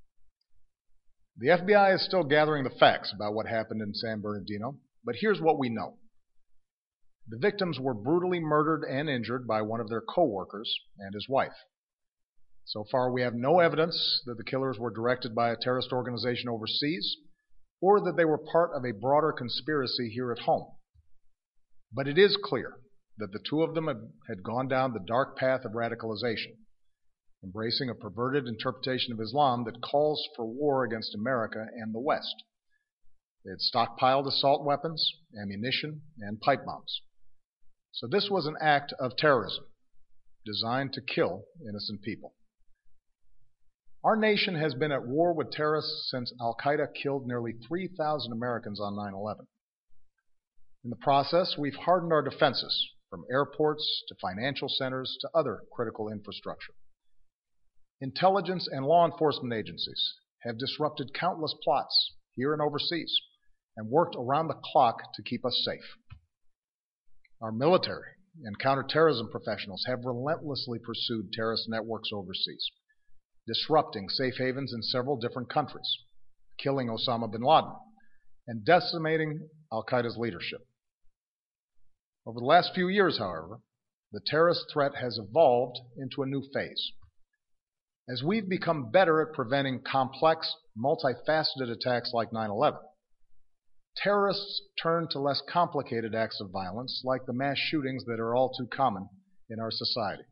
Speaker 12: The F B I is still gathering the facts about what happened in San Bernardino, but here's what we know. The victims were brutally murdered and injured by one of their co-workers and his wife. So far, we have no evidence that the killers were directed by a terrorist organization overseas or that they were part of a broader conspiracy here at home. But it is clear that the two of them had gone down the dark path of radicalization, embracing a perverted interpretation of Islam that calls for war against America and the West. They had stockpiled assault weapons, ammunition, and pipe bombs. So this was an act of terrorism designed to kill innocent people. Our nation has been at war with terrorists since Al-Qaeda killed nearly three thousand Americans on nine eleven. In the process, we've hardened our defenses, from airports to financial centers to other critical infrastructure. Intelligence and law enforcement agencies have disrupted countless plots here and overseas and worked around the clock to keep us safe. Our military and counterterrorism professionals have relentlessly pursued terrorist networks overseas, disrupting safe havens in several different countries, killing Osama bin Laden, and decimating Al-Qaeda's leadership. Over the last few years, however, the terrorist threat has evolved into a new phase. As we've become better at preventing complex, multifaceted attacks like nine eleven, terrorists turn to less complicated acts of violence like the mass shootings that are all too common in our society.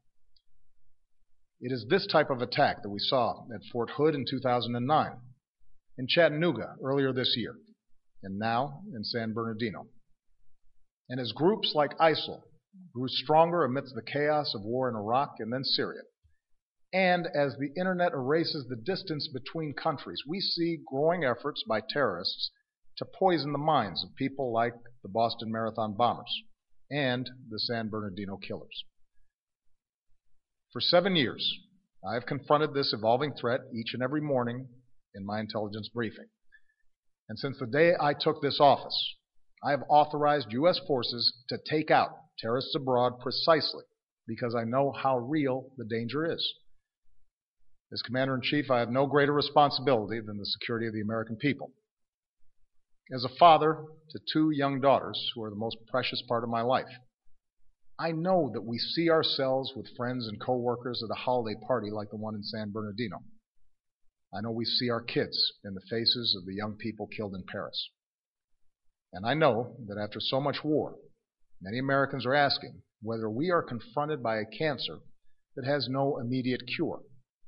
Speaker 12: It is this type of attack that we saw at Fort Hood in two thousand nine, in Chattanooga earlier this year, and now in San Bernardino. And as groups like ISIL grew stronger amidst the chaos of war in Iraq and then Syria, and as the internet erases the distance between countries, we see growing efforts by terrorists to poison the minds of people like the Boston Marathon bombers and the San Bernardino killers. For seven years, I have confronted this evolving threat each and every morning in my intelligence briefing. And since the day I took this office, I have authorized U S forces to take out terrorists abroad precisely because I know how real the danger is. As Commander-in-Chief, I have no greater responsibility than the security of the American people. As a father to two young daughters who are the most precious part of my life, I know that we see ourselves with friends and co-workers at a holiday party like the one in San Bernardino. I know we see our kids in the faces of the young people killed in Paris. And I know that after so much war, many Americans are asking whether we are confronted by a cancer that has no immediate cure.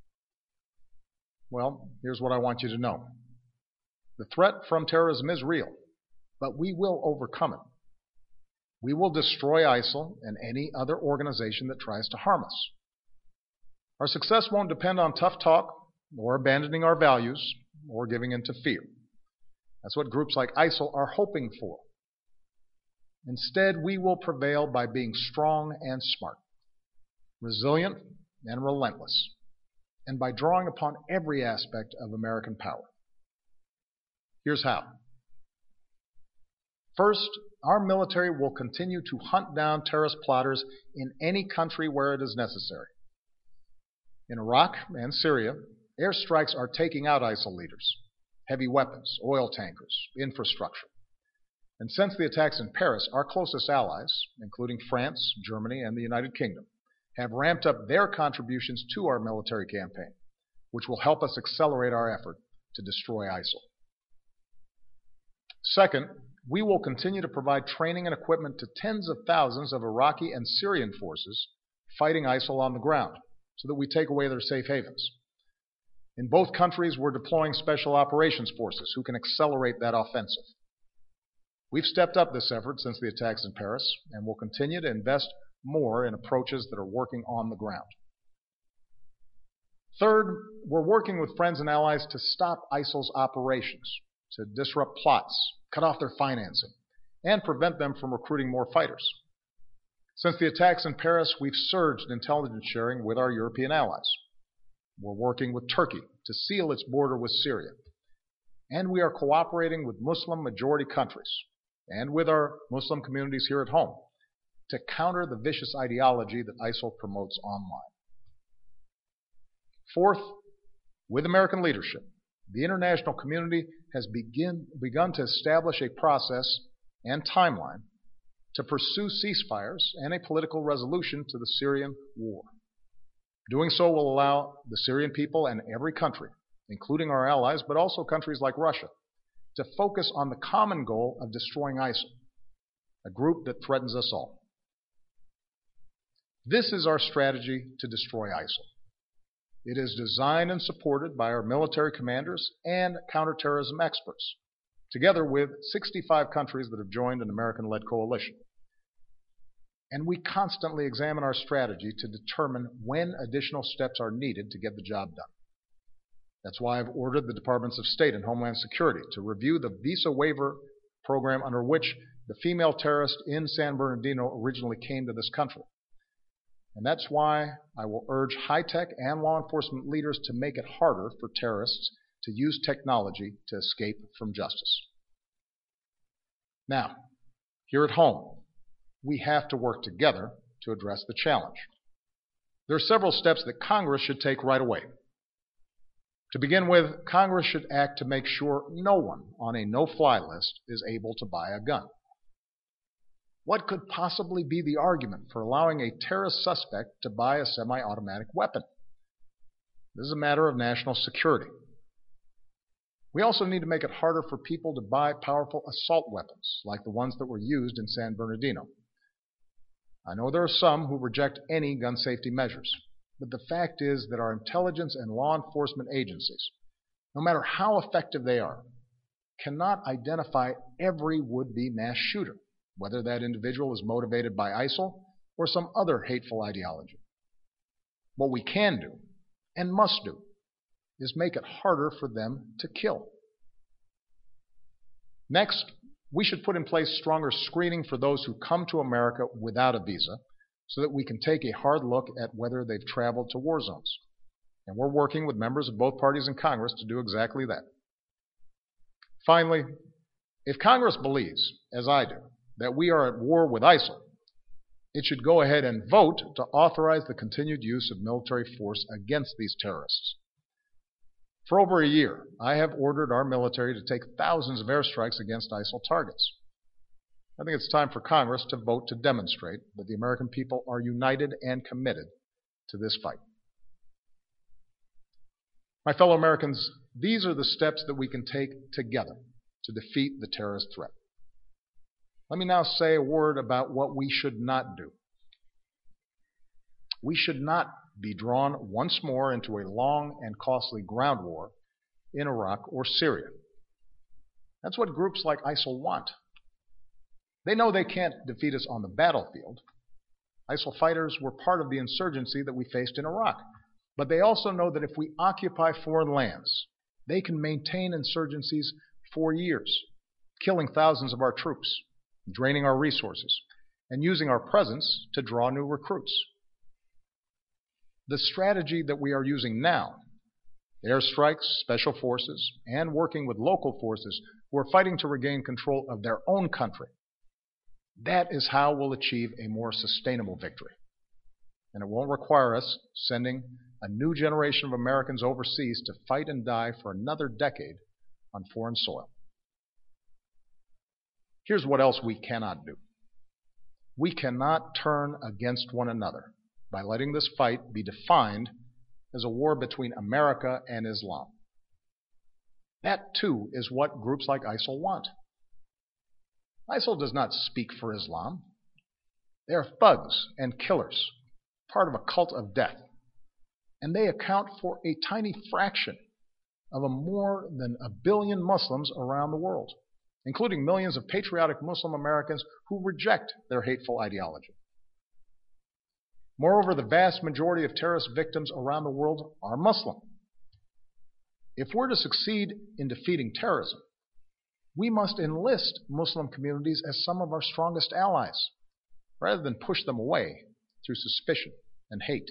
Speaker 12: Well, here's what I want you to know. The threat from terrorism is real, but we will overcome it. We will destroy ISIL and any other organization that tries to harm us. Our success won't depend on tough talk or abandoning our values or giving in to fear. That's what groups like ISIL are hoping for. Instead, we will prevail by being strong and smart, resilient and relentless, and by drawing upon every aspect of American power. Here's how. First, our military will continue to hunt down terrorist plotters in any country where it is necessary. In Iraq and Syria, airstrikes are taking out ISIL leaders, heavy weapons, oil tankers, infrastructure. And since the attacks in Paris, our closest allies, including France, Germany, and the United Kingdom, have ramped up their contributions to our military campaign, which will help us accelerate our effort to destroy ISIL. Second, we will continue to provide training and equipment to tens of thousands of Iraqi and Syrian forces fighting ISIL on the ground so that we take away their safe havens. In both countries, we're deploying special operations forces who can accelerate that offensive. We've stepped up this effort since the attacks in Paris and will continue to invest more in approaches that are working on the ground. Third, we're working with friends and allies to stop ISIL's operations, to disrupt plots, cut off their financing, and prevent them from recruiting more fighters. Since the attacks in Paris, we've surged intelligence sharing with our European allies. We're working with Turkey to seal its border with Syria. And we are cooperating with Muslim-majority countries and with our Muslim communities here at home to counter the vicious ideology that ISIL promotes online. Fourth, with American leadership, the international community has begin, begun to establish a process and timeline to pursue ceasefires and a political resolution to the Syrian war. Doing so will allow the Syrian people and every country, including our allies, but also countries like Russia, to focus on the common goal of destroying ISIL, a group that threatens us all. This is our strategy to destroy ISIL. It is designed and supported by our military commanders and counterterrorism experts, together with sixty-five countries that have joined an American-led coalition. And we constantly examine our strategy to determine when additional steps are needed to get the job done. That's why I've ordered the Departments of State and Homeland Security to review the visa waiver program under which the female terrorist in San Bernardino originally came to this country. And that's why I will urge high-tech and law enforcement leaders to make it harder for terrorists to use technology to escape from justice. Now, here at home, we have to work together to address the challenge. There are several steps that Congress should take right away. To begin with, Congress should act to make sure no one on a no-fly list is able to buy a gun. What could possibly be the argument for allowing a terrorist suspect to buy a semi-automatic weapon? This is a matter of national security. We also need to make it harder for people to buy powerful assault weapons, like the ones that were used in San Bernardino. I know there are some who reject any gun safety measures, but the fact is that our intelligence and law enforcement agencies, no matter how effective they are, cannot identify every would-be mass shooter, whether that individual is motivated by ISIL or some other hateful ideology. What we can do, and must do, is make it harder for them to kill. Next, we should put in place stronger screening for those who come to America without a visa so that we can take a hard look at whether they've traveled to war zones. And we're working with members of both parties in Congress to do exactly that. Finally, if Congress believes, as I do, that we are at war with ISIL, it should go ahead and vote to authorize the continued use of military force against these terrorists. For over a year, I have ordered our military to take thousands of airstrikes against ISIL targets. I think it's time for Congress to vote to demonstrate that the American people are united and committed to this fight. My fellow Americans, these are the steps that we can take together to defeat the terrorist threat. Let me now say a word about what we should not do. We should not be drawn once more into a long and costly ground war in Iraq or Syria. That's what groups like ISIL want. They know they can't defeat us on the battlefield. ISIL fighters were part of the insurgency that we faced in Iraq. But they also know that if we occupy foreign lands, they can maintain insurgencies for years, killing thousands of our troops, draining our resources, and using our presence to draw new recruits. The strategy that we are using now, airstrikes, special forces, and working with local forces who are fighting to regain control of their own country, that is how we'll achieve a more sustainable victory. And it won't require us sending a new generation of Americans overseas to fight and die for another decade on foreign soil. Here's what else we cannot do. We cannot turn against one another by letting this fight be defined as a war between America and Islam. That, too, is what groups like ISIL want. ISIL does not speak for Islam. They are thugs and killers, part of a cult of death. And they account for a tiny fraction of a more than a billion Muslims around the world, including millions of patriotic Muslim Americans who reject their hateful ideology. Moreover, the vast majority of terrorist victims around the world are Muslim. If we're to succeed in defeating terrorism, we must enlist Muslim communities as some of our strongest allies, rather than push them away through suspicion and hate.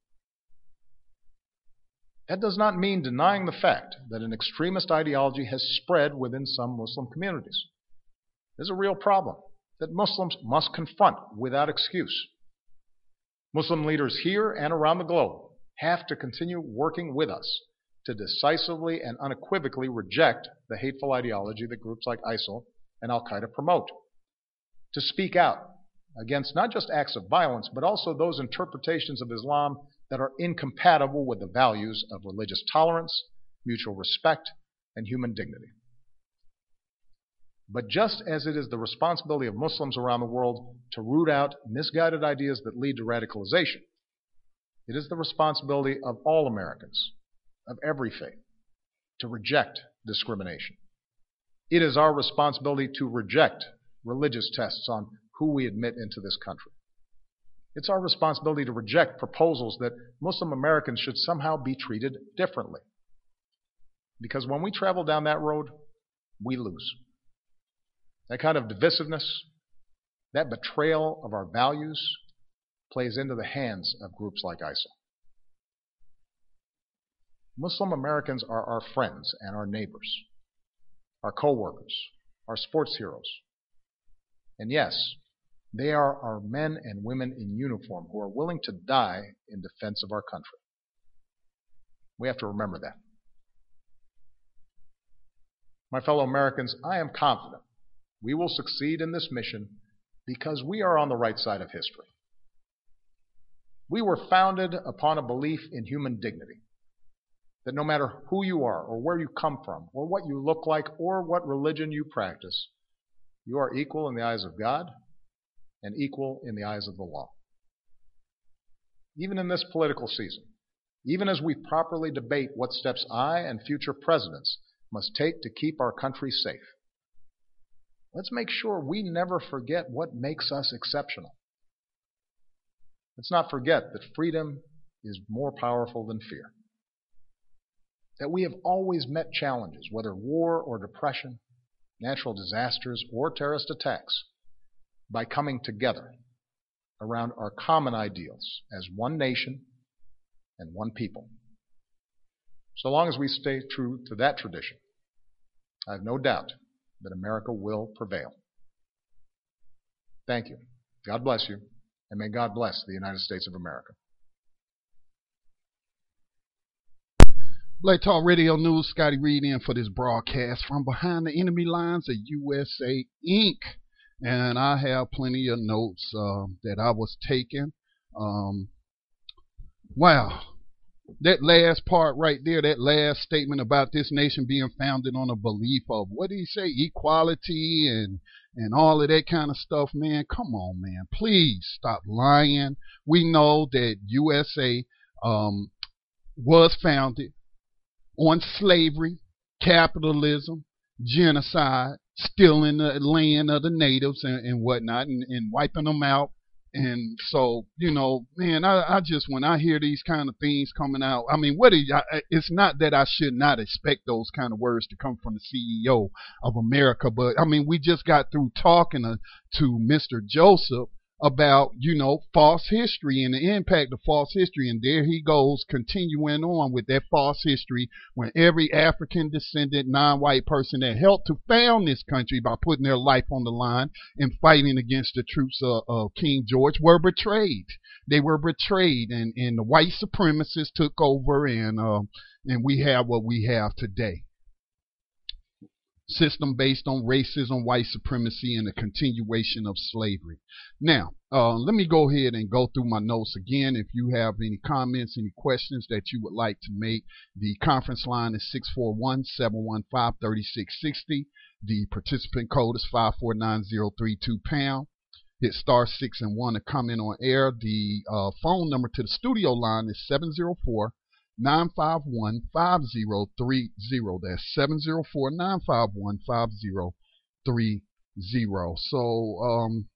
Speaker 12: That does not mean denying the fact that an extremist ideology has spread within some Muslim communities. There's a real problem that Muslims must confront without excuse. Muslim leaders here and around the globe have to continue working with us to decisively and unequivocally reject the hateful ideology that groups like ISIL and Al-Qaeda promote, to speak out against not just acts of violence, but also those interpretations of Islam that are incompatible with the values of religious tolerance, mutual respect, and human dignity. But just as it is the responsibility of Muslims around the world to root out misguided ideas that lead to radicalization, it is the responsibility of all Americans, of every faith, to reject discrimination. It is our responsibility to reject religious tests on who we admit into this country. It's our responsibility to reject proposals that Muslim Americans should somehow be treated differently. Because when we travel down that road, we lose. That kind of divisiveness, that betrayal of our values, plays into the hands of groups like ISIL. Muslim Americans are our friends and our neighbors, our co-workers, our sports heroes. And yes, they are our men and women in uniform who are willing to die in defense of our country. We have to remember that. My fellow Americans, I am confident we will succeed in this mission because we are on the right side of history. We were founded upon a belief in human dignity, that no matter who you are or where you come from or what you look like or what religion you practice, you are equal in the eyes of God and equal in the eyes of the law. Even in this political season, even as we properly debate what steps I and future presidents must take to keep our country safe, let's make sure we never forget what makes us exceptional. Let's not forget that freedom is more powerful than fear. That we have always met challenges, whether war or depression, natural disasters or terrorist attacks, by coming together around our common ideals as one nation and one people. So long as we stay true to that tradition, I have no doubt that America will prevail. Thank you. God bless you. And and may God bless the United States of America.
Speaker 1: Black Talk Radio News, Scotty Reed in for this broadcast from behind the enemy lines of U S A Incorporated. And I have plenty of notes uh, that I was taking. Um, wow. That last part right there, that last statement about this nation being founded on a belief of, what did he say, equality and and all of that kind of stuff, man. Come on, man. Please stop lying. We know that U S A um, was founded on slavery, capitalism, genocide, stealing the land of the natives and, and whatnot, and, and wiping them out. And so, you know, man, I, I just, when I hear these kind of things coming out, I mean, what is, I, it's not that I should not expect those kind of words to come from the C E O of America, but I mean, we just got through talking to, to Mister Joseph about, you know, false history and the impact of false history. And there he goes, continuing on with that false history when every African descendant non-white person that helped to found this country by putting their life on the line and fighting against the troops of, of King George were betrayed. They were betrayed, and, and the white supremacists took over, and uh, and we have what we have today. System based on racism, white supremacy, and the continuation of slavery. Now, uh, let me go ahead and go through my notes again. If you have any comments, any questions that you would like to make, the conference line is six four one, seven one five, three six six zero. The participant code is five four nine zero three two pound. Hit star six and one to comment on air. The uh, phone number to the studio line is seven zero four, nine five one, five zero three zero. That's seven zero four, nine five one, five zero three zero. So, um,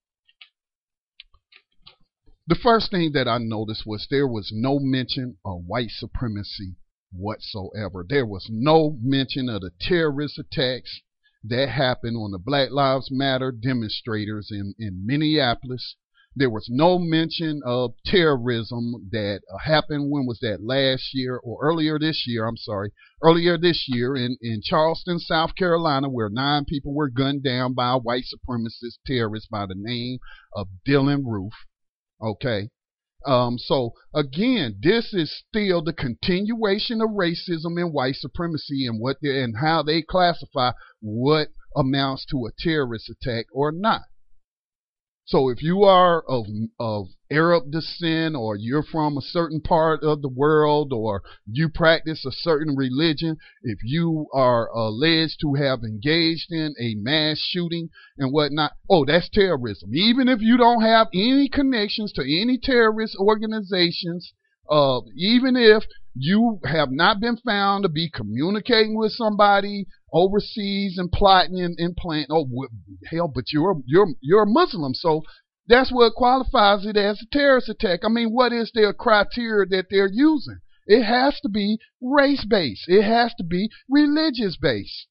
Speaker 1: the first thing that I noticed was there was no mention of white supremacy whatsoever. There was no mention of the terrorist attacks that happened on the Black Lives Matter demonstrators in, in Minneapolis. There was no mention of terrorism that uh, happened, when was that, last year or earlier this year, I'm sorry, earlier this year in, in Charleston, South Carolina, where nine people were gunned down by a white supremacist terrorist by the name of Dylan Roof. Okay. Um, so, again, this is still the continuation of racism and white supremacy and what they, and how they classify what amounts to a terrorist attack or not. So if you are of, of Arab descent, or you're from a certain part of the world, or you practice a certain religion, if you are alleged to have engaged in a mass shooting and whatnot, oh, that's terrorism. Even if you don't have any connections to any terrorist organizations, uh, even if you have not been found to be communicating with somebody overseas and plotting and, and planning. Oh, hell, but you're you're you're a Muslim, so that's what qualifies it as a terrorist attack. I mean, what is their criteria that they're using? It has to be race-based. It has to be religious-based.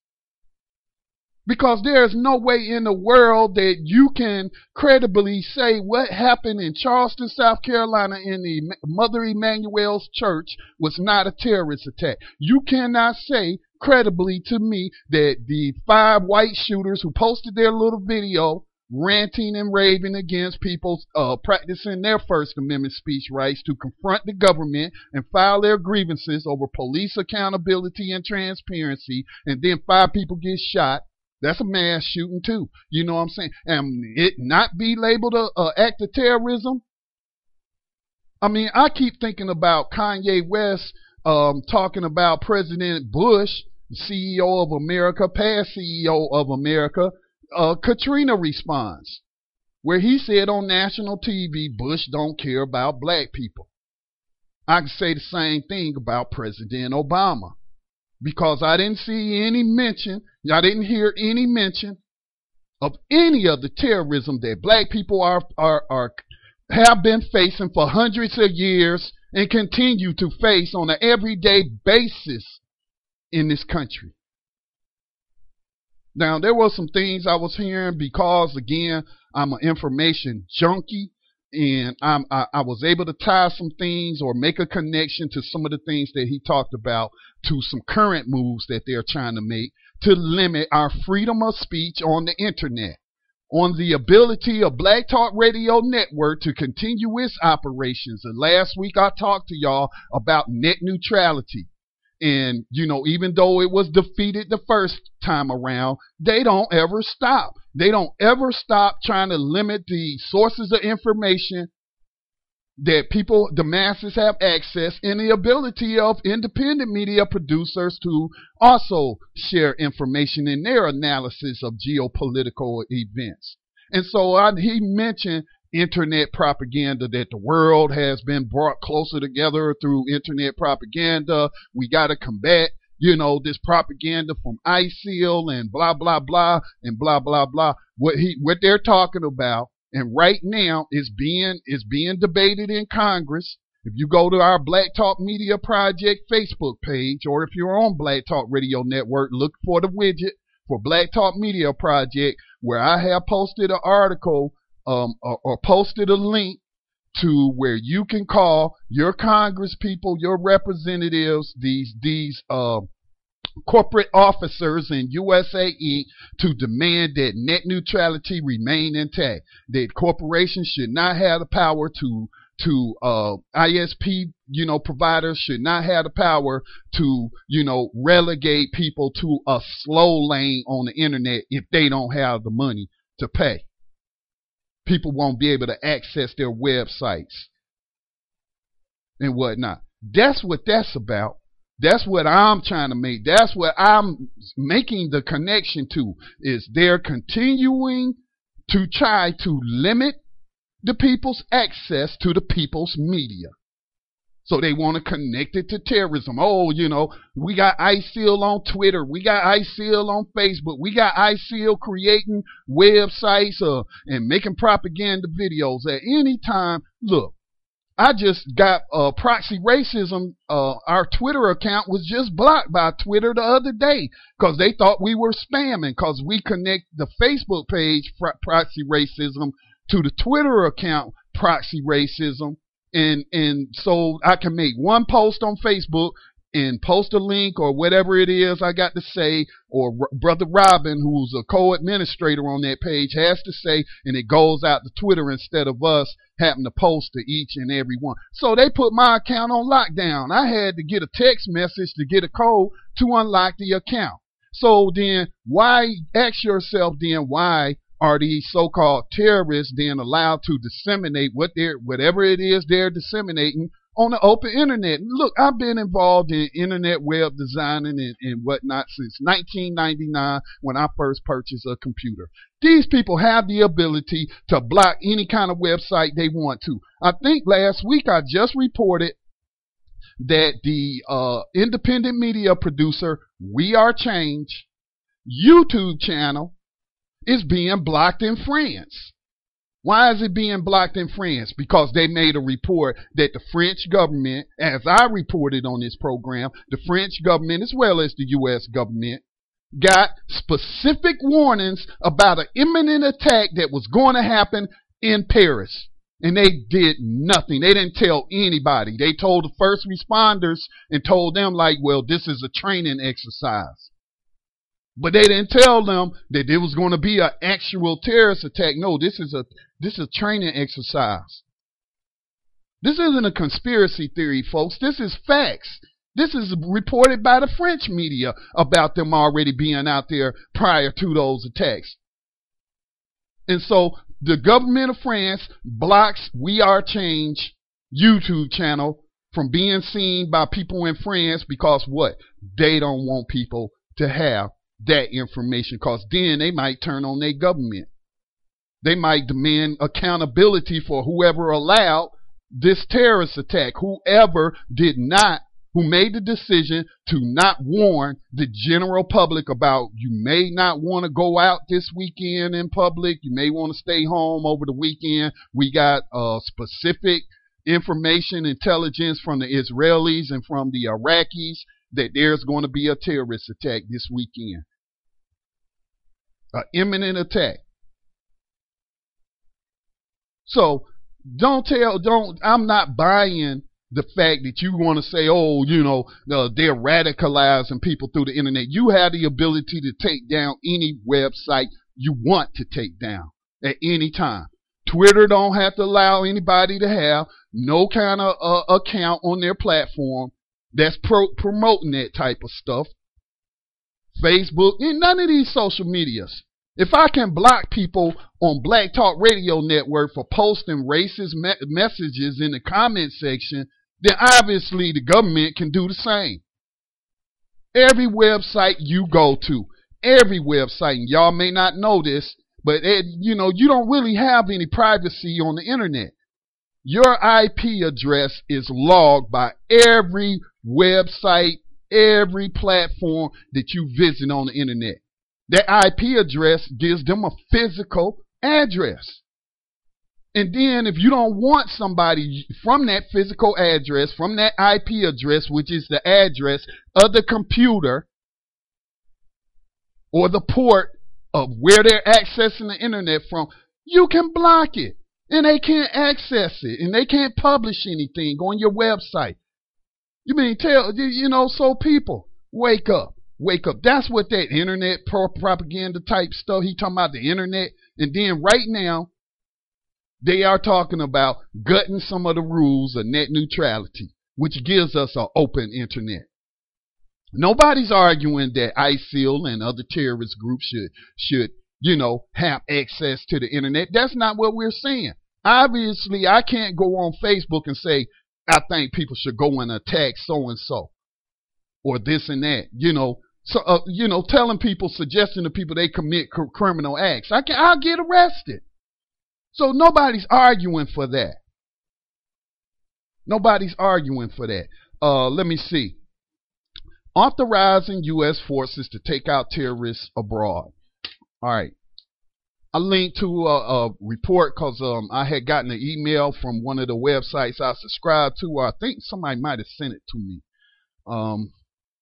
Speaker 1: Because there is no way in the world that you can credibly say what happened in Charleston, South Carolina in the Mother Emanuel's church was not a terrorist attack. You cannot say credibly to me that the five white shooters who posted their little video ranting and raving against people uh, practicing their First Amendment speech rights to confront the government and file their grievances over police accountability and transparency, and then five people get shot. That's a mass shooting too. You know what I'm saying? And it not be labeled a, a act of terrorism. I mean, I keep thinking about Kanye West um, talking about President Bush, C E O of America, past C E O of America. Uh, Katrina responds, where he said on national T V, Bush don't care about black people. I can say the same thing about President Obama. Because I didn't see any mention, I didn't hear any mention of any of the terrorism that black people are, are, are have been facing for hundreds of years and continue to face on an everyday basis in this country. Now, there were some things I was hearing because, again, I'm an information junkie. And I'm, I, I was able to tie some things or make a connection to some of the things that he talked about to some current moves that they're trying to make to limit our freedom of speech on the internet. on the ability of Black Talk Radio Network to continue its operations. And last week I talked to y'all about net neutrality. And, you know, even though it was defeated the first time around, they don't ever stop. They don't ever stop trying to limit the sources of information that people, the masses, have access, and the ability of independent media producers to also share information in their analysis of geopolitical events. And so I, he mentioned internet propaganda, that the world has been brought closer together through internet propaganda. We got to combat, you know, this propaganda from ISIL and blah, blah, blah, and blah, blah, blah. What he, what they're talking about, and right now is being is being debated in Congress. If you go to our Black Talk Media Project Facebook page, or if you're on Black Talk Radio Network, look for the widget for Black Talk Media Project, where I have posted an article um, or, or posted a link to where you can call your Congress people, your representatives, these these uh, corporate officers in U S A E, to demand that net neutrality remain intact. That corporations should not have the power to to uh, I S P, you know, providers should not have the power to, you know, relegate people to a slow lane on the internet if they don't have the money to pay. People won't be able to access their websites and whatnot. That's what that's about. That's what I'm trying to make. That's what I'm making the connection to, is they're continuing to try to limit the people's access to the people's media. So they want to connect it to terrorism. Oh, you know, we got ISIL on Twitter. We got ISIL on Facebook. We got ISIL creating websites uh, and making propaganda videos at any time. Look, I just got uh, proxy racism. Uh, our Twitter account was just blocked by Twitter the other day because they thought we were spamming, because we connect the Facebook page proxy racism to the Twitter account proxy racism. And, and so I can make one post on Facebook and post a link or whatever it is I got to say, or R- Brother Robin, who's a co-administrator on that page, has to say, and it goes out to Twitter instead of us having to post to each and every one. So they put my account on lockdown. I had to get a text message to get a code to unlock the account. So then why, ask yourself then, why are these so-called terrorists then allowed to disseminate what they're, whatever it is they're disseminating on the open internet? Look, I've been involved in internet web designing and, and whatnot since nineteen ninety-nine, when I first purchased a computer. These people have the ability to block any kind of website they want to. I think last week I just reported that the uh, independent media producer We Are Change YouTube channel is being blocked in France. Why is it being blocked in France? Because they made a report that the French government, as I reported on this program, the French government as well as the U S government got specific warnings about an imminent attack that was going to happen in Paris. And they did nothing. They didn't tell anybody. They told the first responders and told them, like, well, this is a training exercise. But they didn't tell them that there was going to be an actual terrorist attack. No, this is a this is a training exercise. This isn't a conspiracy theory, folks. This is facts. This is reported by the French media about them already being out there prior to those attacks. And so the government of France blocks We Are Change YouTube channel from being seen by people in France because what? They don't want people to have that information, because then they might turn on their government. They might demand accountability for whoever allowed this terrorist attack, whoever did not, who made the decision to not warn the general public about, you may not want to go out this weekend in public, you may want to stay home over the weekend. We got uh, specific information, intelligence from the Israelis and from the Iraqis that there's going to be a terrorist attack this weekend. An imminent attack. So don't tell, don't, I'm not buying the fact that you want to say, oh, you know, uh, they're radicalizing people through the internet. You have the ability to take down any website you want to take down. at any time. Twitter don't have to allow anybody to have no kind of uh, account on their platform that's pro- promoting that type of stuff. Facebook, and none of these social medias. If I can block people on Black Talk Radio Network for posting racist me- messages in the comment section, then obviously the government can do the same. Every website you go to, every website, and y'all may not know this, but it, you know, you don't really have any privacy on the internet. Your I P address is logged by every website, every platform that you visit on the internet. That I P address gives them a physical address. And then if you don't want somebody from that physical address, from that I P address, which is the address of the computer or the port of where they're accessing the internet from, you can block it. And they can't access it. And they can't publish anything on your website. You mean tell, you know, so people, wake up. Wake up. That's what that internet pro- propaganda type stuff, he talking about the internet. And then right now, they are talking about gutting some of the rules of net neutrality, which gives us an open internet. Nobody's arguing that ISIL and other terrorist groups should, should, you know, have access to the internet. That's not what we're saying. Obviously, I can't go on Facebook and say, I think people should go and attack so-and-so or this and that, you know. So, uh, you know, telling people, suggesting to people they commit cr- criminal acts. I can, I'll get arrested. So nobody's arguing for that. Nobody's arguing for that. Uh, let me see. Authorizing U S forces to take out terrorists abroad. All right. I linked to a, a report because um, I had gotten an email from one of the websites I subscribed to, or I think somebody might have sent it to me. Um,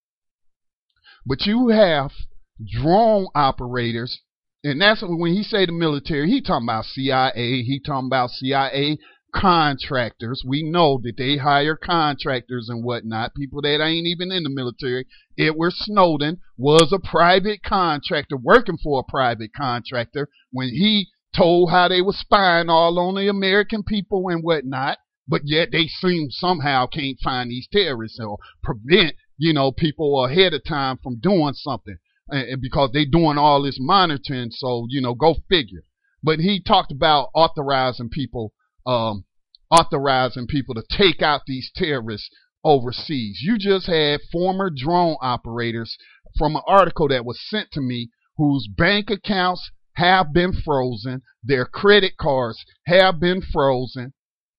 Speaker 1: but you have drone operators, and that's when he say the military, he talking about C I A, he talking about C I A contractors. We know that they hire contractors and whatnot, people that ain't even in the military. Edward Snowden was a private contractor, working for a private contractor, when he told how they were spying all on the American people and whatnot, but yet they seem somehow can't find these terrorists or prevent, you know, people ahead of time from doing something, and because they doing all this monitoring. So, you know, go figure. But he talked about authorizing people Um, authorizing people to take out these terrorists overseas. You just had former drone operators from an article that was sent to me whose bank accounts have been frozen, their credit cards have been frozen,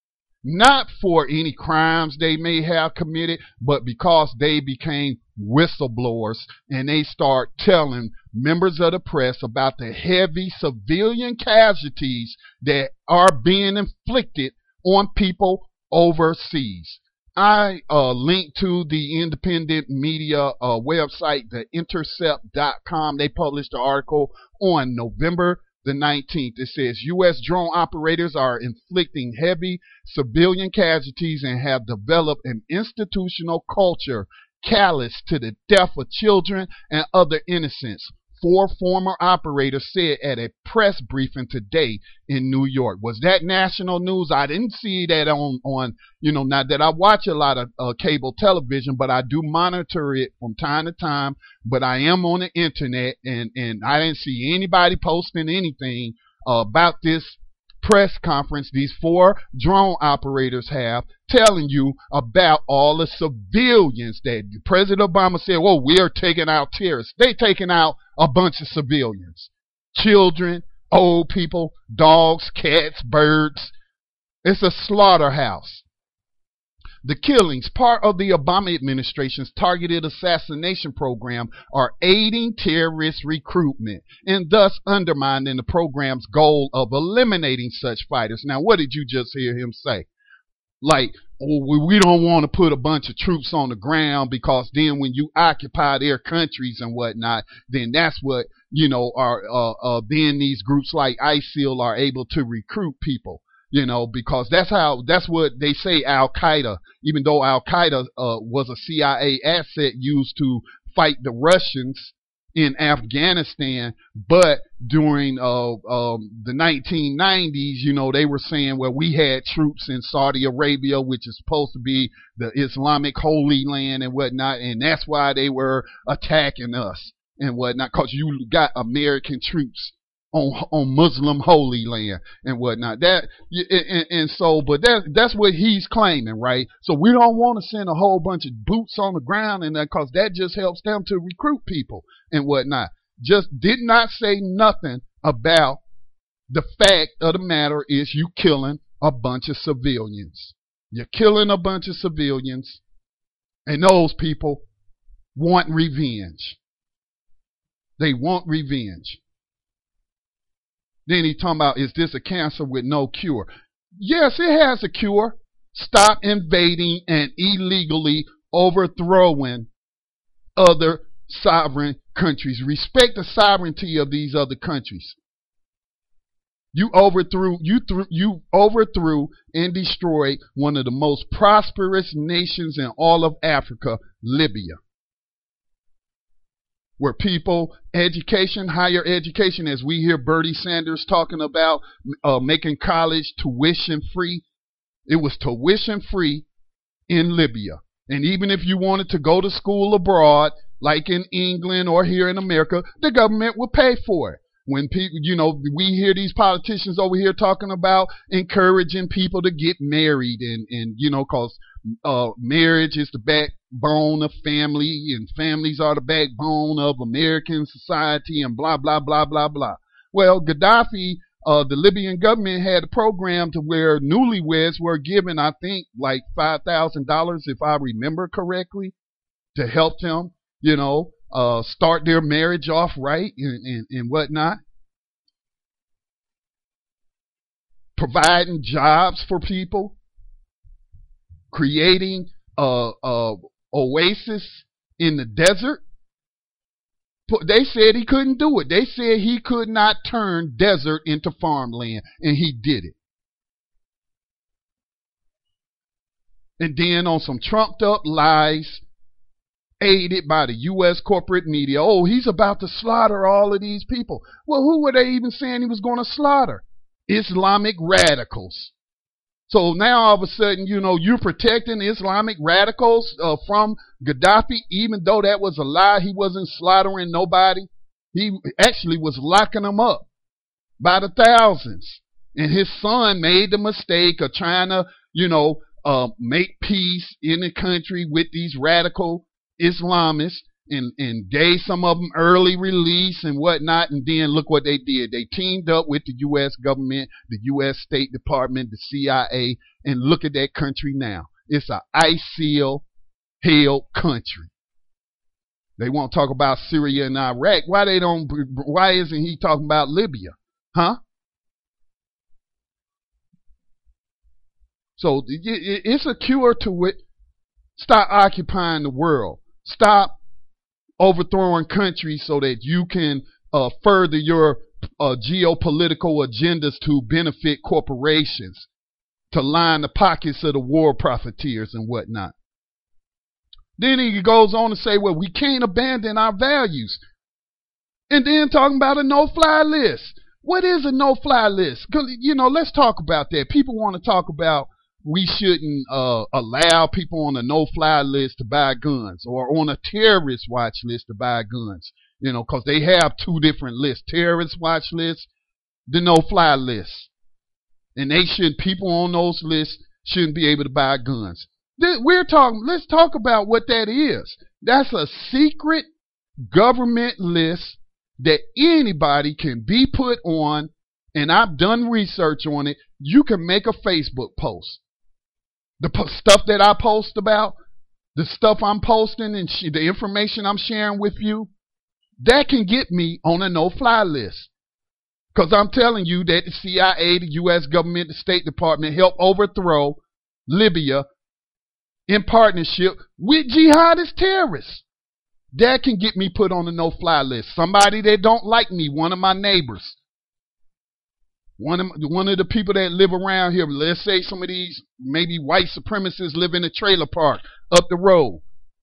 Speaker 1: not for any crimes they may have committed, but because they became whistleblowers and they start telling members of the press about the heavy civilian casualties that are being inflicted on people overseas. I uh, linked to the independent media uh, website, the intercept dot com. They published an article on November the nineteenth. It says U S drone operators are inflicting heavy civilian casualties and have developed an institutional culture callous to the death of children and other innocents. Four former operators said at a press briefing today in New York. Was that national news? I didn't see that on, on you know, not that I watch a lot of uh, cable television, but I do monitor it from time to time. But I am on the internet, and, and I didn't see anybody posting anything uh, about this press conference these four drone operators have, telling you about all the civilians that President Obama said, well, we're taking out terrorists. They taking out a bunch of civilians, children, old people, dogs, cats, birds. It's a slaughterhouse. The killings, part of the Obama administration's targeted assassination program, are aiding terrorist recruitment and thus undermining the program's goal of eliminating such fighters. Now, what did you just hear him say? Like, oh, we don't want to put a bunch of troops on the ground because then when you occupy their countries and whatnot, then that's what, you know, are uh, uh, then these groups like ISIL are able to recruit people. You know, because that's how, that's what they say Al-Qaeda, even though Al-Qaeda uh, was a C I A asset used to fight the Russians in Afghanistan, but during uh, um, the nineteen nineties, you know, they were saying, well, we had troops in Saudi Arabia, which is supposed to be the Islamic Holy Land and whatnot, and that's why they were attacking us and whatnot, because you got American troops on on Muslim Holy Land and whatnot. That and, and so, but that that's what he's claiming, right? So we don't want to send a whole bunch of boots on the ground, and that because that just helps them to recruit people and whatnot. Just did not say nothing about the fact of the matter is you killing a bunch of civilians. You're killing a bunch of civilians, and those people want revenge. They want revenge. Then he talking about, is this a cancer with no cure? Yes, it has a cure. Stop invading and illegally overthrowing other sovereign countries. Respect the sovereignty of these other countries. You overthrew, you threw, you overthrew and destroyed one of the most prosperous nations in all of Africa, Libya, where people, education, higher education, as we hear Bernie Sanders talking about, uh, making college tuition free. It was tuition free in Libya. And even if you wanted to go to school abroad, like in England or here in America, the government would pay for it. When people, you know, we hear these politicians over here talking about encouraging people to get married and, and you know, because uh, marriage is the backbone of family and families are the backbone of American society and blah, blah, blah, blah, blah. Well, Gaddafi, uh, the Libyan government had a program to where newlyweds were given, I think, like five thousand dollars, if I remember correctly, to help them, you know, Uh, start their marriage off right and, and, and whatnot. Providing jobs for people. Creating a, a oasis in the desert. They said he couldn't do it. They said he could not turn desert into farmland, and he did it. And then on some trumped up lies, aided by the U S corporate media. Oh, he's about to slaughter all of these people. Well, who were they even saying he was going to slaughter? Islamic radicals. So now all of a sudden, you know, you're protecting Islamic radicals uh, from Gaddafi, even though that was a lie. He wasn't slaughtering nobody. He actually was locking them up by the thousands. And his son made the mistake of trying to, you know, uh, make peace in the country with these radical Islamists and, and gave some of them early release and whatnot, and then look what they did. They teamed up with the U S government, the U S State Department, the C I A, and look at that country now. It's a ISIL-held country. They won't talk about Syria and Iraq. Why they don't? Why isn't he talking about Libya? Huh? So it's a cure to it. Stop occupying the world. Stop overthrowing countries so that you can uh, further your uh, geopolitical agendas to benefit corporations, to line the pockets of the war profiteers and whatnot. Then he goes on to say, well, we can't abandon our values. And then talking about a no-fly list. What is a no-fly list? 'Cause, you know, let's talk about that. People want to talk about we shouldn't uh, allow people on a no-fly list to buy guns or on a terrorist watch list to buy guns, you know, because they have two different lists, terrorist watch list, the no-fly list. And they should, people on those lists shouldn't be able to buy guns. We're talking, let's talk about what that is. That's a secret government list that anybody can be put on, and I've done research on it. You can make a Facebook post. The po- stuff that I post about, the stuff I'm posting and sh- the information I'm sharing with you, that can get me on a no-fly list. Because I'm telling you that the C I A, the U S government, the State Department helped overthrow Libya in partnership with jihadist terrorists. That can get me put on a no-fly list. Somebody that don't like me, one of my neighbors. One of, one of the people that live around here, let's say some of these maybe white supremacists live in a trailer park up the road.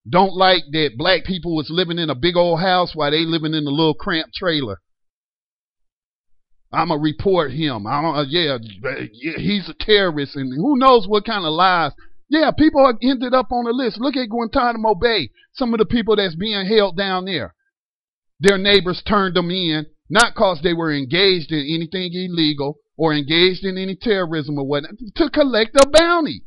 Speaker 1: don't like that black people was living in a big old house while they living in a little cramped trailer. I'm going to report him. I don't, uh, yeah, yeah, he's a terrorist, and who knows what kind of lies. Yeah, people have ended up on the list. Look at Guantanamo Bay. Some of the people that's being held down there. Their neighbors turned them in, not because they were engaged in anything illegal or engaged in any terrorism or whatnot, to collect a bounty.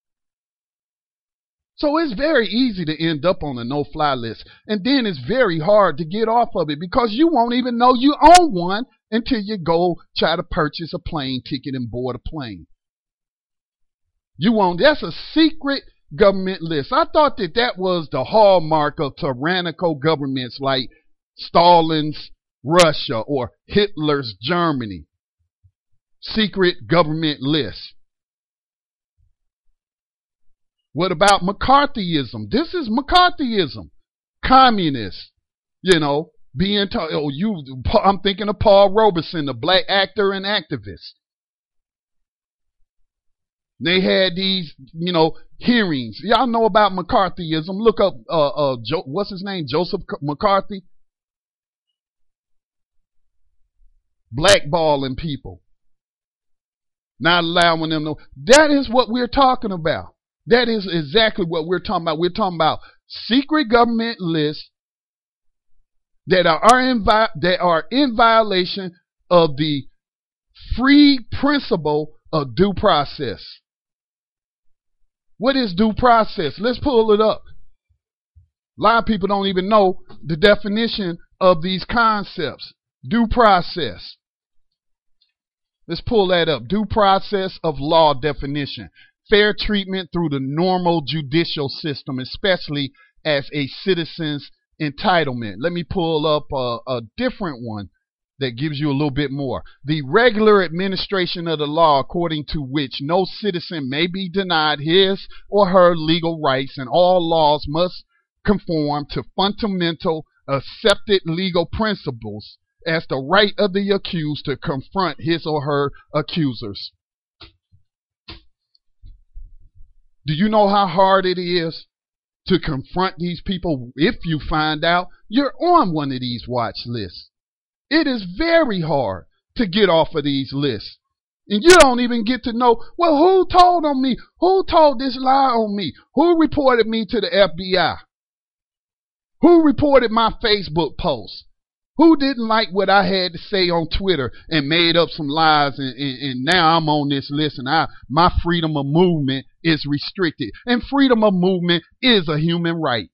Speaker 1: So it's very easy to end up on a no-fly list. And then it's very hard to get off of it because you won't even know you own one until you go try to purchase a plane ticket and board a plane. You won't. That's a secret government list. I thought that that was the hallmark of tyrannical governments like Stalin's Russia or Hitler's Germany. Secret government list. What about McCarthyism? This is McCarthyism. Communists, you know, being told, oh, you, I'm thinking of Paul Robeson, the black actor and activist. They had these, you know, hearings. Y'all know about McCarthyism. Look up, uh, uh, jo- what's his name? Joseph McCarthy. Blackballing people. Not allowing them to. That is what we're talking about. That is exactly what we're talking about. We're talking about secret government lists that are in vi- that are in violation of the free principle of due process. What is due process? Let's pull it up. A lot of people don't even know the definition of these concepts. Due process. Let's pull that up. Due process of law definition. Fair treatment through the normal judicial system, especially as a citizen's entitlement. Let me pull up a, a different one that gives you a little bit more. The regular administration of the law according to which no citizen may be denied his or her legal rights, and all laws must conform to fundamental accepted legal principles as the right of the accused to confront his or her accusers. Do you know how hard it is to confront these people if you find out you're on one of these watch lists? It is very hard to get off of these lists. And you don't even get to know, well, who told on me? Who told this lie on me? Who reported me to the F B I? Who reported my Facebook post? Who didn't like what I had to say on Twitter and made up some lies, and, and, and now I'm on this list, and I, my freedom of movement is restricted. And freedom of movement is a human right.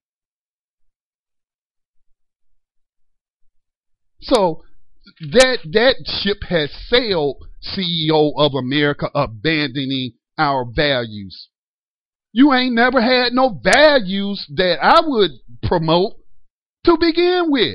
Speaker 1: So that that ship has sailed, C E O of America, abandoning our values. You ain't never had no values that I would promote to begin with.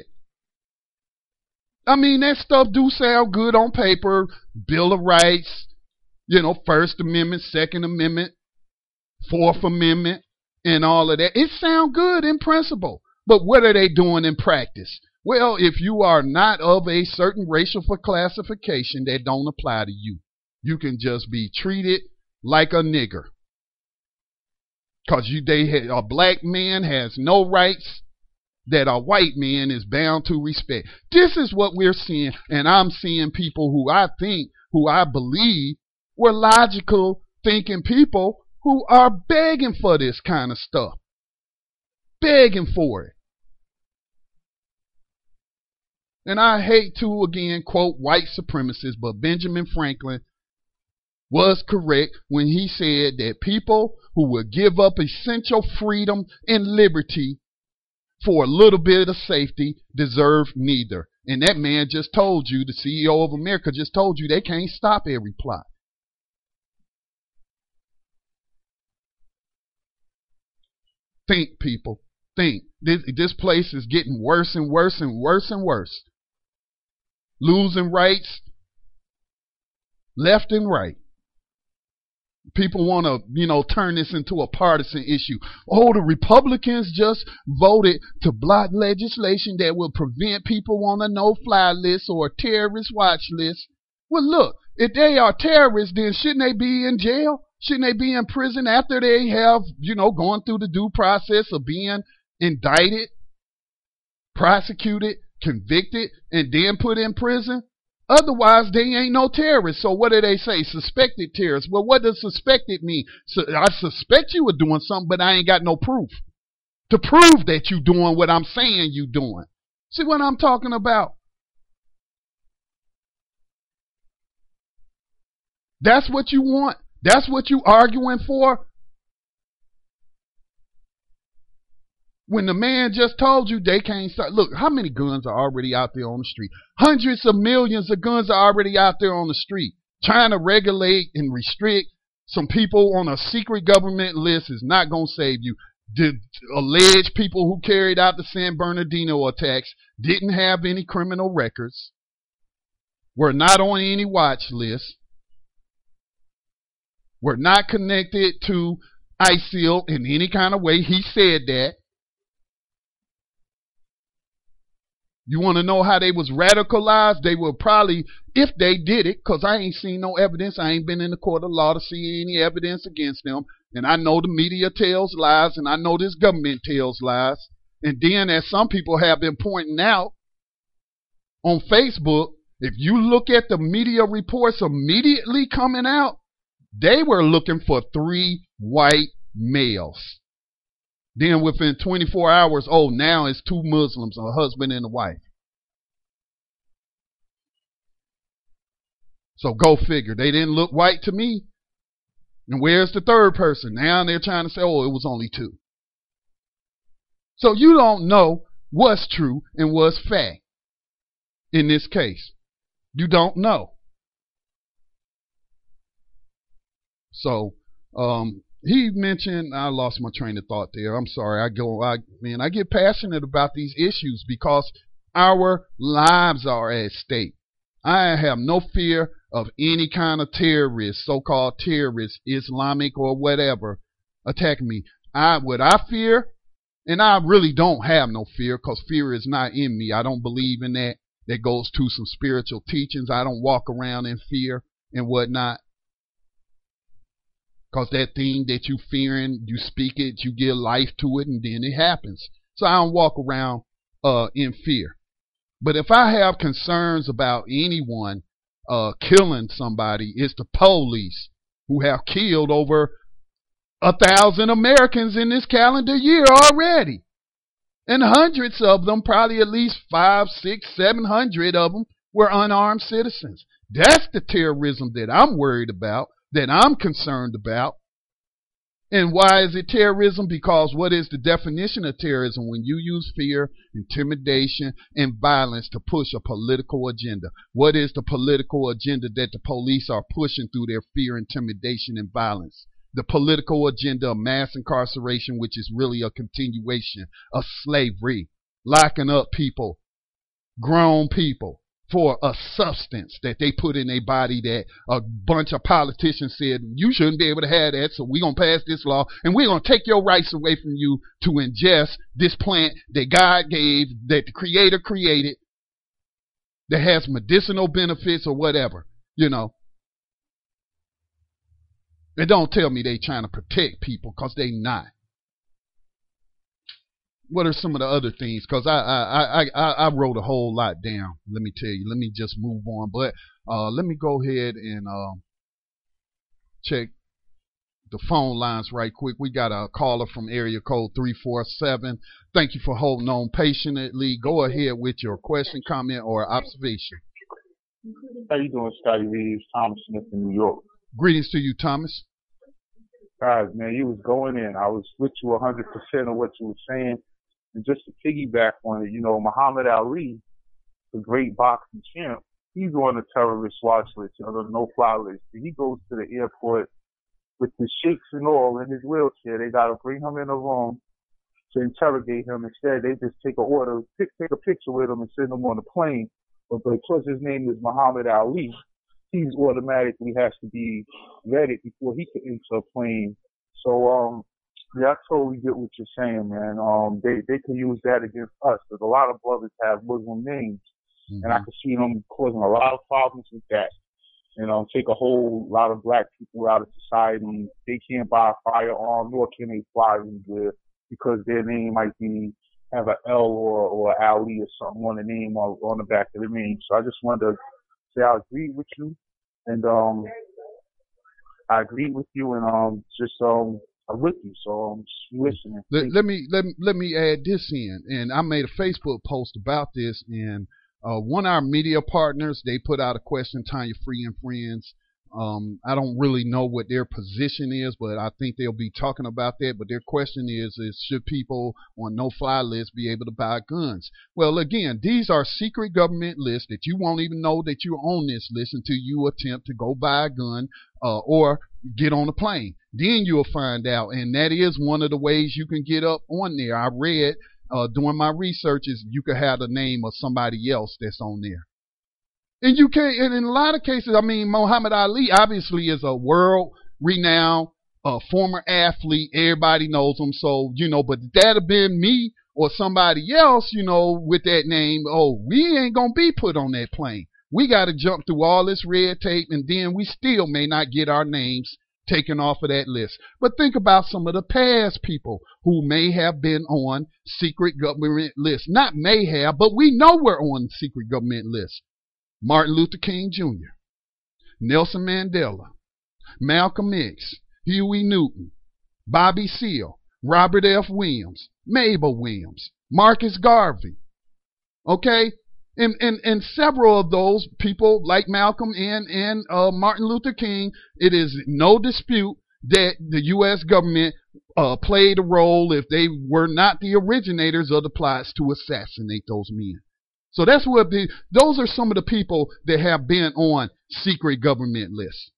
Speaker 1: I mean, that stuff do sound good on paper. Bill of Rights, you know, First Amendment, Second Amendment, Fourth Amendment, and all of that. It sounds good in principle. But what are they doing in practice? Well, if you are not of a certain racial classification, that don't apply to you. You can just be treated like a nigger. Because you, they had, a black man has no rights that a white man is bound to respect. This is what we're seeing, and I'm seeing people who I think, who I believe, were logical thinking people who are begging for this kind of stuff. Begging for it. And I hate to, again, quote white supremacists, but Benjamin Franklin was correct when he said that people who would give up essential freedom and liberty for a little bit of safety deserve neither. And that man just told you, the C E O of America just told you, they can't stop every plot. Think, people. Think. This, this place is getting worse and worse and worse and worse. Losing rights left and right. People want to, you know, turn this into a partisan issue. Oh, the Republicans just voted to block legislation that will prevent people on a no-fly list or a terrorist watch list. Well, look, if they are terrorists, then shouldn't they be in jail? Shouldn't they be in prison after they have, you know, gone through the due process of being indicted, prosecuted, convicted, and then put in prison. Otherwise, they ain't no terrorists. So what do they say? Suspected terrorists. Well, what does suspected mean? So I suspect you were doing something, but I ain't got no proof to prove that you doing what I'm saying you doing. See what I'm talking about? That's what you want. That's what you arguing for. When the man just told you they can't start. Look, how many guns are already out there on the street? Hundreds of millions of guns are already out there on the street. Trying to regulate and restrict some people on a secret government list is not going to save you. The alleged people who carried out the San Bernardino attacks didn't have any criminal records, were not on any watch list, were not connected to ISIL in any kind of way. He said that. You want to know how they was radicalized? They were probably, if they did it, because I ain't seen no evidence. I ain't been in the court of law to see any evidence against them. And I know the media tells lies, and I know this government tells lies. And then, as some people have been pointing out on Facebook, if you look at the media reports immediately coming out, they were looking for three white males. Then within twenty-four hours, oh, now it's two Muslims, a husband and a wife. So go figure. They didn't look white to me. And where's the third person? Now they're trying to say, oh, it was only two. So you don't know what's true and what's fact in this case. You don't know. So, um, he mentioned, I lost my train of thought there. I'm sorry. I go, I, man, I get passionate about these issues because our lives are at stake. I have no fear of any kind of terrorist, so-called terrorist, Islamic or whatever, attacking me. I, what I fear, and I really don't have no fear because fear is not in me. I don't believe in that. That goes to some spiritual teachings. I don't walk around in fear and whatnot. Because that thing that you fearing, you speak it, you give life to it, and then it happens. So I don't walk around uh, in fear. But if I have concerns about anyone uh, killing somebody, it's the police who have killed over a thousand Americans in this calendar year already. And hundreds of them, probably at least five, six, seven hundred of them were unarmed citizens. That's the terrorism that I'm worried about, that I'm concerned about. And why is it terrorism? Because what is the definition of terrorism? When you use fear, intimidation, and violence to push a political agenda. What is the political agenda that the police are pushing through their fear, intimidation, and violence? The political agenda of mass incarceration, which is really a continuation of slavery, locking up people, grown people, for a substance that they put in their body that a bunch of politicians said, you shouldn't be able to have that, so we're going to pass this law, and we're going to take your rights away from you to ingest this plant that God gave, that the Creator created, that has medicinal benefits or whatever, you know. And don't tell me they trying to protect people, because they not. What are some of the other things? Because I, I, I, I wrote a whole lot down. Let me tell you. Let me just move on. But uh, let me go ahead and uh, check the phone lines right quick. We got a caller from area code three four seven. Thank you for holding on patiently. Go ahead with your question, comment, or observation.
Speaker 13: How you doing, Scotty Reeves? Thomas Smith in New York.
Speaker 1: Greetings to you, Thomas.
Speaker 13: Guys, man, you was going in. I was with you one hundred percent of what you were saying. And just to piggyback on it, you know, Muhammad Ali, the great boxing champ, he's on the terrorist watch list, you know, the no-fly list. He goes to the airport with the sheiks and all in his wheelchair. They got to bring him in a room to interrogate him. Instead, they just take a order, pick, take a picture with him and send him on a plane. But because his name is Muhammad Ali, he's automatically has to be vetted before he can enter a plane. So, um, yeah, I totally get what you're saying, man. Um, they, they can use that against us, because a lot of brothers have Muslim names, mm-hmm. and I can see them causing a lot of problems with that. You know, take a whole lot of black people out of society. They can't buy a firearm, nor can they fly anywhere. because their name might be have a L or or Ali or something on the name or on the back of the name. So I just wanted to say I agree with you, and um, I agree with you, and um, just um, I'm with you. So I'm just listening.
Speaker 1: Let, let me let let me add this in, and I made a Facebook post about this, and uh, one of our media partners, they put out a question, Tanya Free and Friends. Um, I don't really know what their position is, but I think they'll be talking about that. But their question is, is should people on no-fly lists be able to buy guns? Well, again, these are secret government lists that you won't even know that you're on this list until you attempt to go buy a gun uh, or get on a plane. Then you'll find out, and that is one of the ways you can get up on there. I read uh, during my research is you could have the name of somebody else that's on there. And you can, and in a lot of cases, I mean, Muhammad Ali obviously is a world-renowned uh, former athlete. Everybody knows him, so you know. But that'd have been me or somebody else, you know, with that name. Oh, we ain't gonna be put on that plane. We got to jump through all this red tape, and then we still may not get our names taken off of that list. But think about some of the past people who may have been on secret government lists. Not may have, but we know we're on secret government lists. Martin Luther King Junior, Nelson Mandela, Malcolm X, Huey Newton, Bobby Seale, Robert F. Williams, Mabel Williams, Marcus Garvey. Okay? And, and, and several of those people, like Malcolm and, and uh, Martin Luther King, it is no dispute that the U S government uh, played a role, if they were not the originators of the plots, to assassinate those men. So that's what the, those are some of the people that have been on secret government lists.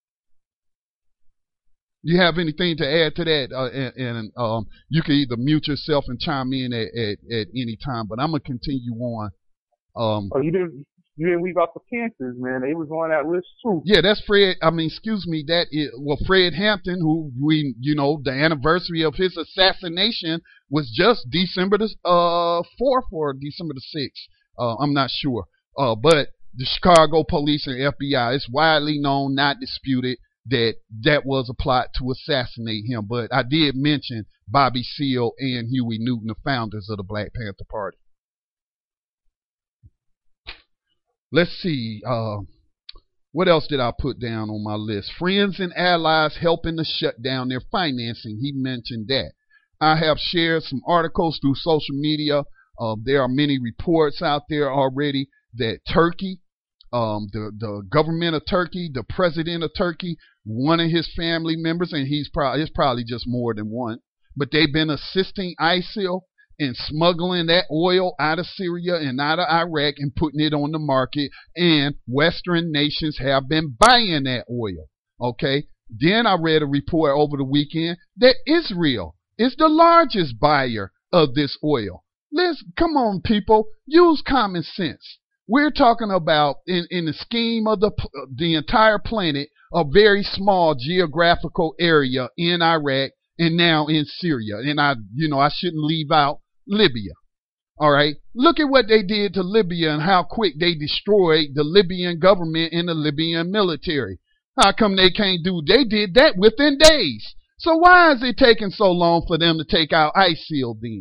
Speaker 1: You have anything to add to that? Uh, and and um, you can either mute yourself and chime in at, at, at any time, but I'm going to continue on. Um,
Speaker 13: oh, you didn't, you didn't leave out the Panthers, man. They was on that list too.
Speaker 1: Yeah, that's Fred. I mean, excuse me, that is, well, Fred Hampton, who we, you know, the anniversary of his assassination was just December the uh, fourth or December the sixth. Uh, I'm not sure. Uh, but the Chicago police and F B I, it's widely known, not disputed, that that was a plot to assassinate him. But I did mention Bobby Seale and Huey Newton, the founders of the Black Panther Party. Let's see. Uh, what else did I put down on my list? Friends and allies helping to shut down their financing. He mentioned that. I have shared some articles through social media. Uh, there are many reports out there already that Turkey, um, the, the government of Turkey, the president of Turkey, one of his family members, and he's probably it's probably just more than one, but they've been assisting ISIL in smuggling that oil out of Syria and out of Iraq and putting it on the market, and Western nations have been buying that oil. Okay. Then I read a report over the weekend that Israel is the largest buyer of this oil. Let's come on, people. Use common sense. We're talking about in, in the scheme of the the entire planet, a very small geographical area in Iraq and now in Syria. And I, you know, I shouldn't leave out Libya. All right. Look at what they did to Libya and how quick they destroyed the Libyan government and the Libyan military. How come they can't do? They did that within days. So why is it taking so long for them to take out ISIL then?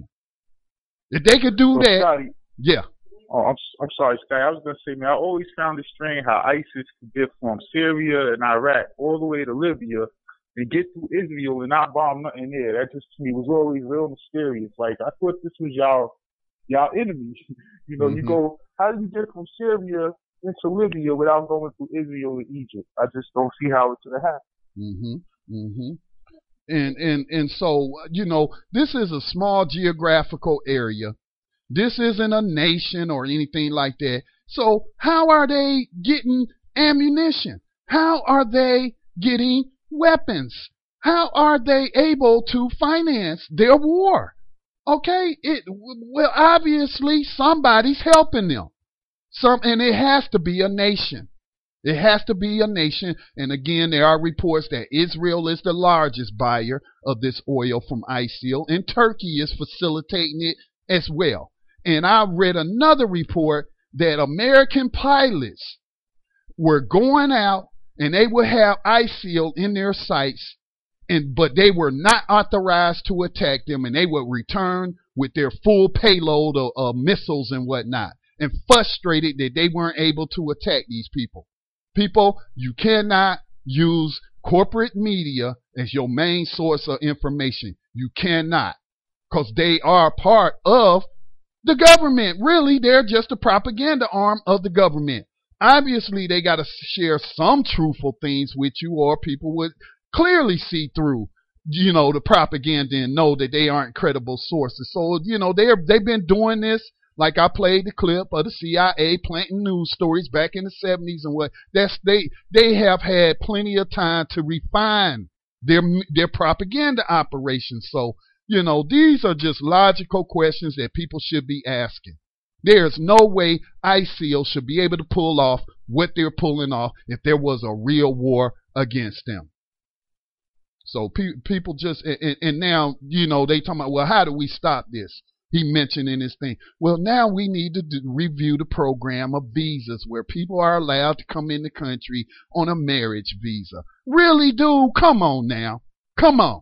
Speaker 1: If they could do
Speaker 13: well,
Speaker 1: that,
Speaker 13: Scotty,
Speaker 1: yeah.
Speaker 13: Oh, I'm I'm sorry, Scotty. I was gonna say, man, I always found it strange how ISIS could get from Syria and Iraq all the way to Libya and get through Israel and not bomb nothing there. That just to me was always real mysterious. Like I thought this was y'all y'all enemies. You know, mm-hmm. You go, how do you get from Syria into Libya without going through Israel and Egypt? I just don't see how it could have happened.
Speaker 1: Mm-hmm. Mm-hmm. And, and, and so, you know, this is a small geographical area. This isn't a nation or anything like that. So how are they getting ammunition? How are they getting weapons? How are they able to finance their war? Okay, it, well, obviously somebody's helping them. Some, and it has to be a nation. It has to be a nation. And again, there are reports that Israel is the largest buyer of this oil from ISIL, and Turkey is facilitating it as well. And I read another report that American pilots were going out and they would have ISIL in their sights And but they were not authorized to attack them, and they would return with their full payload of, of missiles and whatnot, and frustrated that they weren't able to attack these people. People, you cannot use corporate media as your main source of information. You cannot, because they are part of the government. Really, they're just a propaganda arm of the government. Obviously, they got to share some truthful things with you, or people would clearly see through, you know, the propaganda and know that they aren't credible sources. So, you know, they're, they've been doing this. Like I played the clip of the C I A planting news stories back in the seventies and what. That's they they have had plenty of time to refine their their propaganda operations. So, you know, these are just logical questions that people should be asking. There's no way ISIL should be able to pull off what they're pulling off if there was a real war against them. So pe- people just, and, and now, you know, they talking about, well, how do we stop this? He mentioned in his thing. Well, now we need to do, review the program of visas where people are allowed to come in the country on a marriage visa. Really, dude? Come on now. Come on.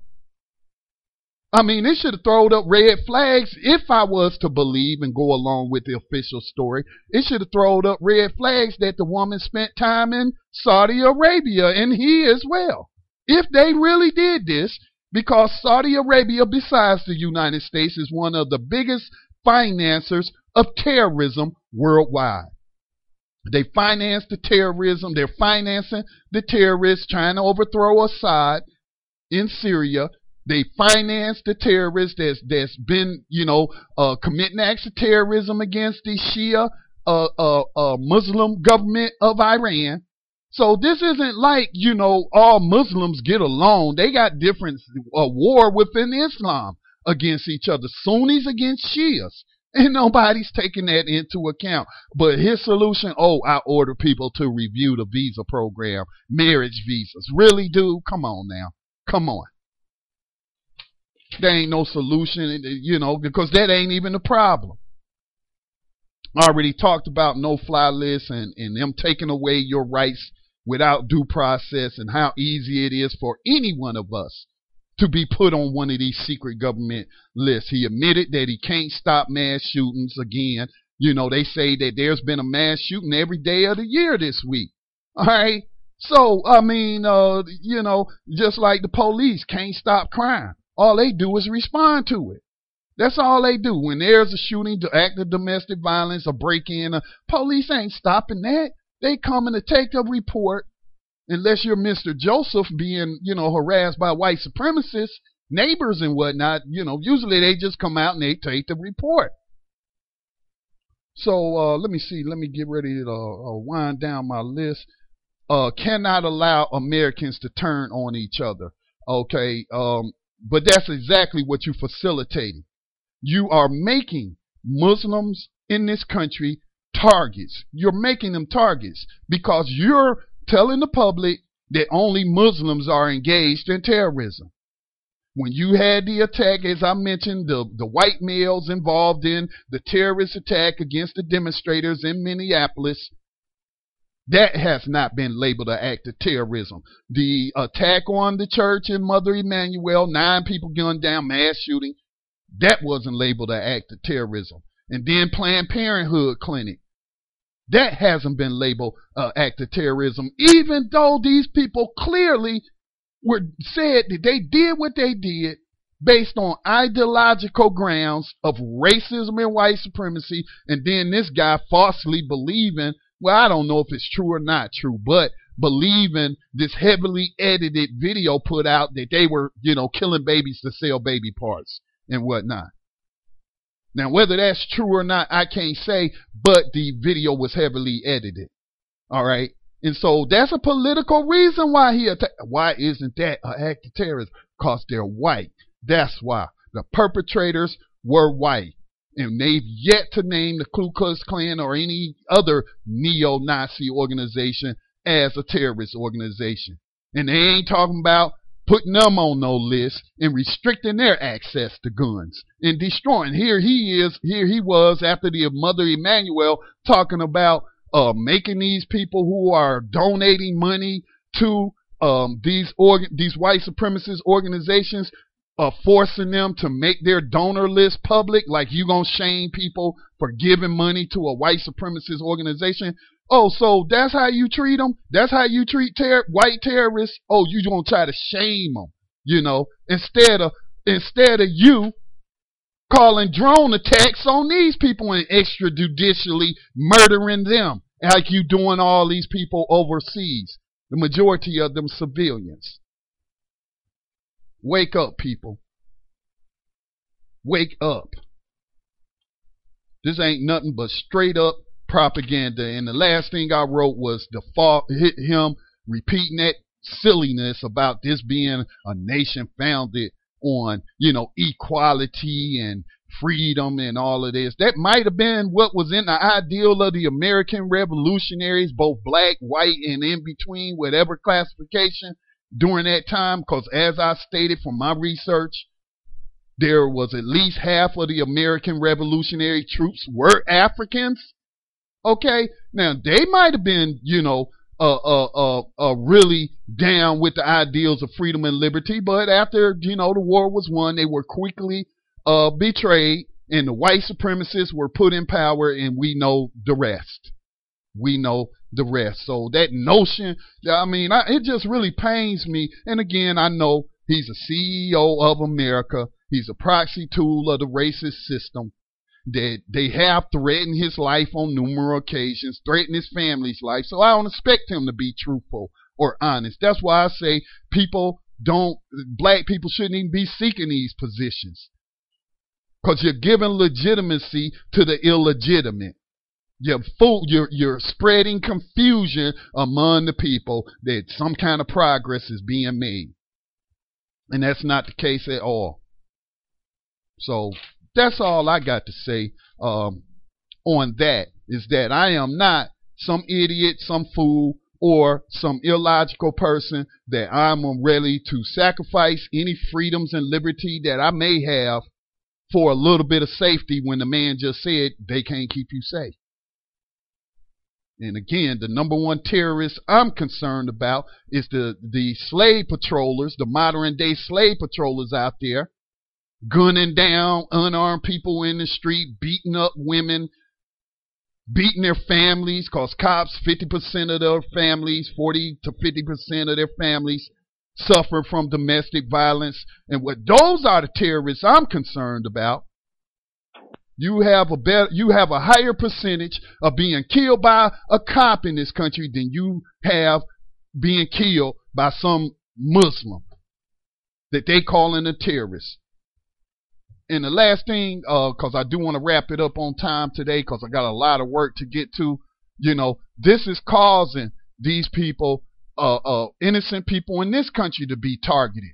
Speaker 1: I mean, it should have thrown up red flags if I was to believe and go along with the official story. It should have thrown up red flags that the woman spent time in Saudi Arabia, and he as well. If they really did this, because Saudi Arabia, besides the United States, is one of the biggest financiers of terrorism worldwide. They finance the terrorism. They're financing the terrorists trying to overthrow Assad in Syria. They finance the terrorists that's, that's been, you know, uh, committing acts of terrorism against the Shia uh, uh, uh, Muslim government of Iran. So this isn't like, you know, all Muslims get along. They got different uh, war within Islam against each other. Sunnis against Shias. And nobody's taking that into account. But his solution, oh, I order people to review the visa program, marriage visas. Really, dude? Come on now. Come on. There ain't no solution, you know, because that ain't even the problem. I already talked about no-fly lists and, and them taking away your rights without due process, and how easy it is for any one of us to be put on one of these secret government lists. He admitted that he can't stop mass shootings again. You know, they say that there's been a mass shooting every day of the year this week. All right? So, I mean, uh, you know, just like the police can't stop crime. All they do is respond to it. That's all they do. When there's a shooting, the act of domestic violence, a break-in, uh, police ain't stopping that. They come and take a report, unless you're Mister Joseph being, you know, harassed by white supremacists, neighbors and whatnot. You know, usually they just come out and they take the report. So uh, let me see. Let me get ready to uh, wind down my list. Uh, cannot allow Americans to turn on each other. Okay, um, but that's exactly what you're facilitating. You are making Muslims in this country targets. You're making them targets because you're telling the public that only Muslims are engaged in terrorism. When you had the attack, as I mentioned, the, the white males involved in the terrorist attack against the demonstrators in Minneapolis, that has not been labeled an act of terrorism. The attack on the church in Mother Emanuel, nine people gunned down, mass shooting, that wasn't labeled an act of terrorism. And then Planned Parenthood clinic, that hasn't been labeled an uh, act of terrorism, even though these people clearly were said that they did what they did based on ideological grounds of racism and white supremacy, and then this guy falsely believing, well, I don't know if it's true or not true, but believing this heavily edited video put out that they were, you know, killing babies to sell baby parts and whatnot. Now, whether that's true or not, I can't say, but the video was heavily edited. All right? And so that's a political reason why he attacked. Why isn't that an act of terrorism? Because they're white. That's why. The perpetrators were white. And they've yet to name the Ku Klux Klan or any other neo-Nazi organization as a terrorist organization. And they ain't talking about putting them on no list and restricting their access to guns and destroying. Here he is, here he was after the Mother Emanuel talking about uh, making these people who are donating money to um, these org- these white supremacist organizations are forcing them to make their donor list public, like you gonna shame people for giving money to a white supremacist organization. Oh, so that's how you treat them? That's how you treat ter- white terrorists? Oh, you gonna try to shame them, you know, instead of instead of you calling drone attacks on these people and extrajudicially murdering them, like you doing all these people overseas. The majority of them civilians. Wake up, people. Wake up. This ain't nothing but straight up propaganda. And the last thing I wrote was the fall, hit him repeating that silliness about this being a nation founded on, you know, equality and freedom and all of this. That might have been what was in the ideal of the American revolutionaries, both black, white, and in between, whatever classification during that time, because as I stated from my research, there was at least half of the American revolutionary troops were Africans. Okay, now they might have been, you know, uh, uh, uh, uh, really down with the ideals of freedom and liberty, but after, you know, the war was won, they were quickly uh, betrayed, and the white supremacists were put in power, and we know the rest. We know the rest. So that notion, I mean, I, it just really pains me. And again, I know he's a C E O of America. He's a proxy tool of the racist system. That they have threatened his life on numerous occasions, threatened his family's life. So I don't expect him to be truthful or honest. That's why I say people don't, black people shouldn't even be seeking these positions. Because you're giving legitimacy to the illegitimate. You're, full, you're, you're spreading confusion among the people that some kind of progress is being made. And that's not the case at all. So that's all I got to say um, on that, is that I am not some idiot, some fool, or some illogical person that I'm ready to sacrifice any freedoms and liberty that I may have for a little bit of safety when the man just said they can't keep you safe. And again, the number one terrorist I'm concerned about is the, the slave patrollers, the modern day slave patrollers out there, gunning down unarmed people in the street, beating up women, beating their families, because cops, fifty percent of their families, forty to fifty percent of their families suffer from domestic violence. And what those are the terrorists I'm concerned about. You have a better, you have a higher percentage of being killed by a cop in this country than you have being killed by some Muslim that they calling a terrorist. And the last thing, because uh, I do want to wrap it up on time today, because I got a lot of work to get to. You know, this is causing these people, uh, uh, innocent people in this country, to be targeted.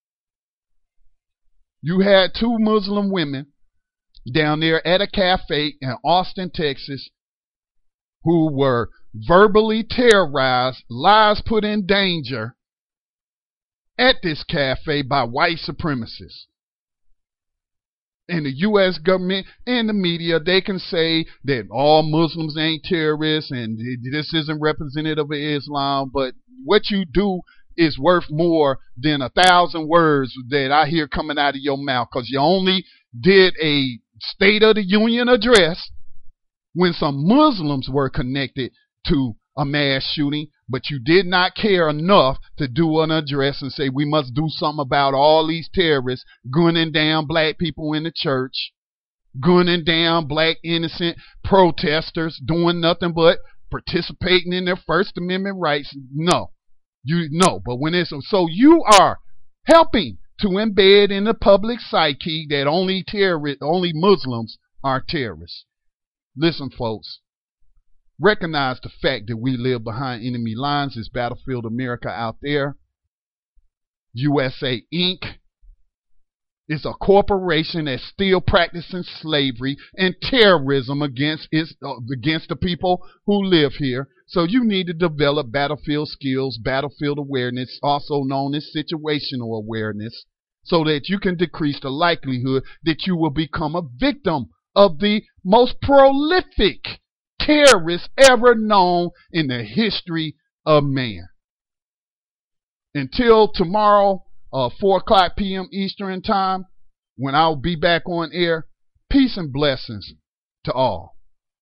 Speaker 1: You had two Muslim women down there at a cafe in Austin, Texas, who were verbally terrorized, lives put in danger at this cafe by white supremacists. And the U S government and the media, they can say that all Muslims ain't terrorists and this isn't representative of Islam, but what you do is worth more than a thousand words that I hear coming out of your mouth, because you only did a State of the Union address when some Muslims were connected to a mass shooting, but you did not care enough to do an address and say we must do something about all these terrorists gunning down black people in the church, gunning down black innocent protesters, doing nothing but participating in their First Amendment rights. No, you no. But when it's so, you are helping to embed in the public psyche that only terrorists, only Muslims are terrorists. Listen, folks. Recognize the fact that we live behind enemy lines. It's Battlefield America out there. U S A Incorporated is a corporation that's still practicing slavery and terrorism against its, uh, against the people who live here. So you need to develop battlefield skills, battlefield awareness, also known as situational awareness, so that you can decrease the likelihood that you will become a victim of the most prolific terrorists ever known in the history of man. until tomorrow, uh, four o'clock p.m. Eastern time, when I'll be back on air, peace and blessings to all.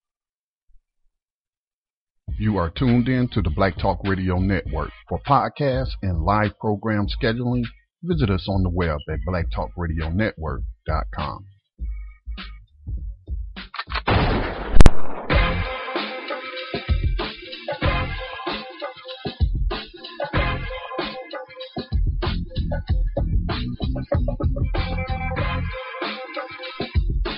Speaker 1: You are tuned in to the Black Talk Radio Network. For podcasts and live program scheduling, visit us on the web at black talk radio network dot com.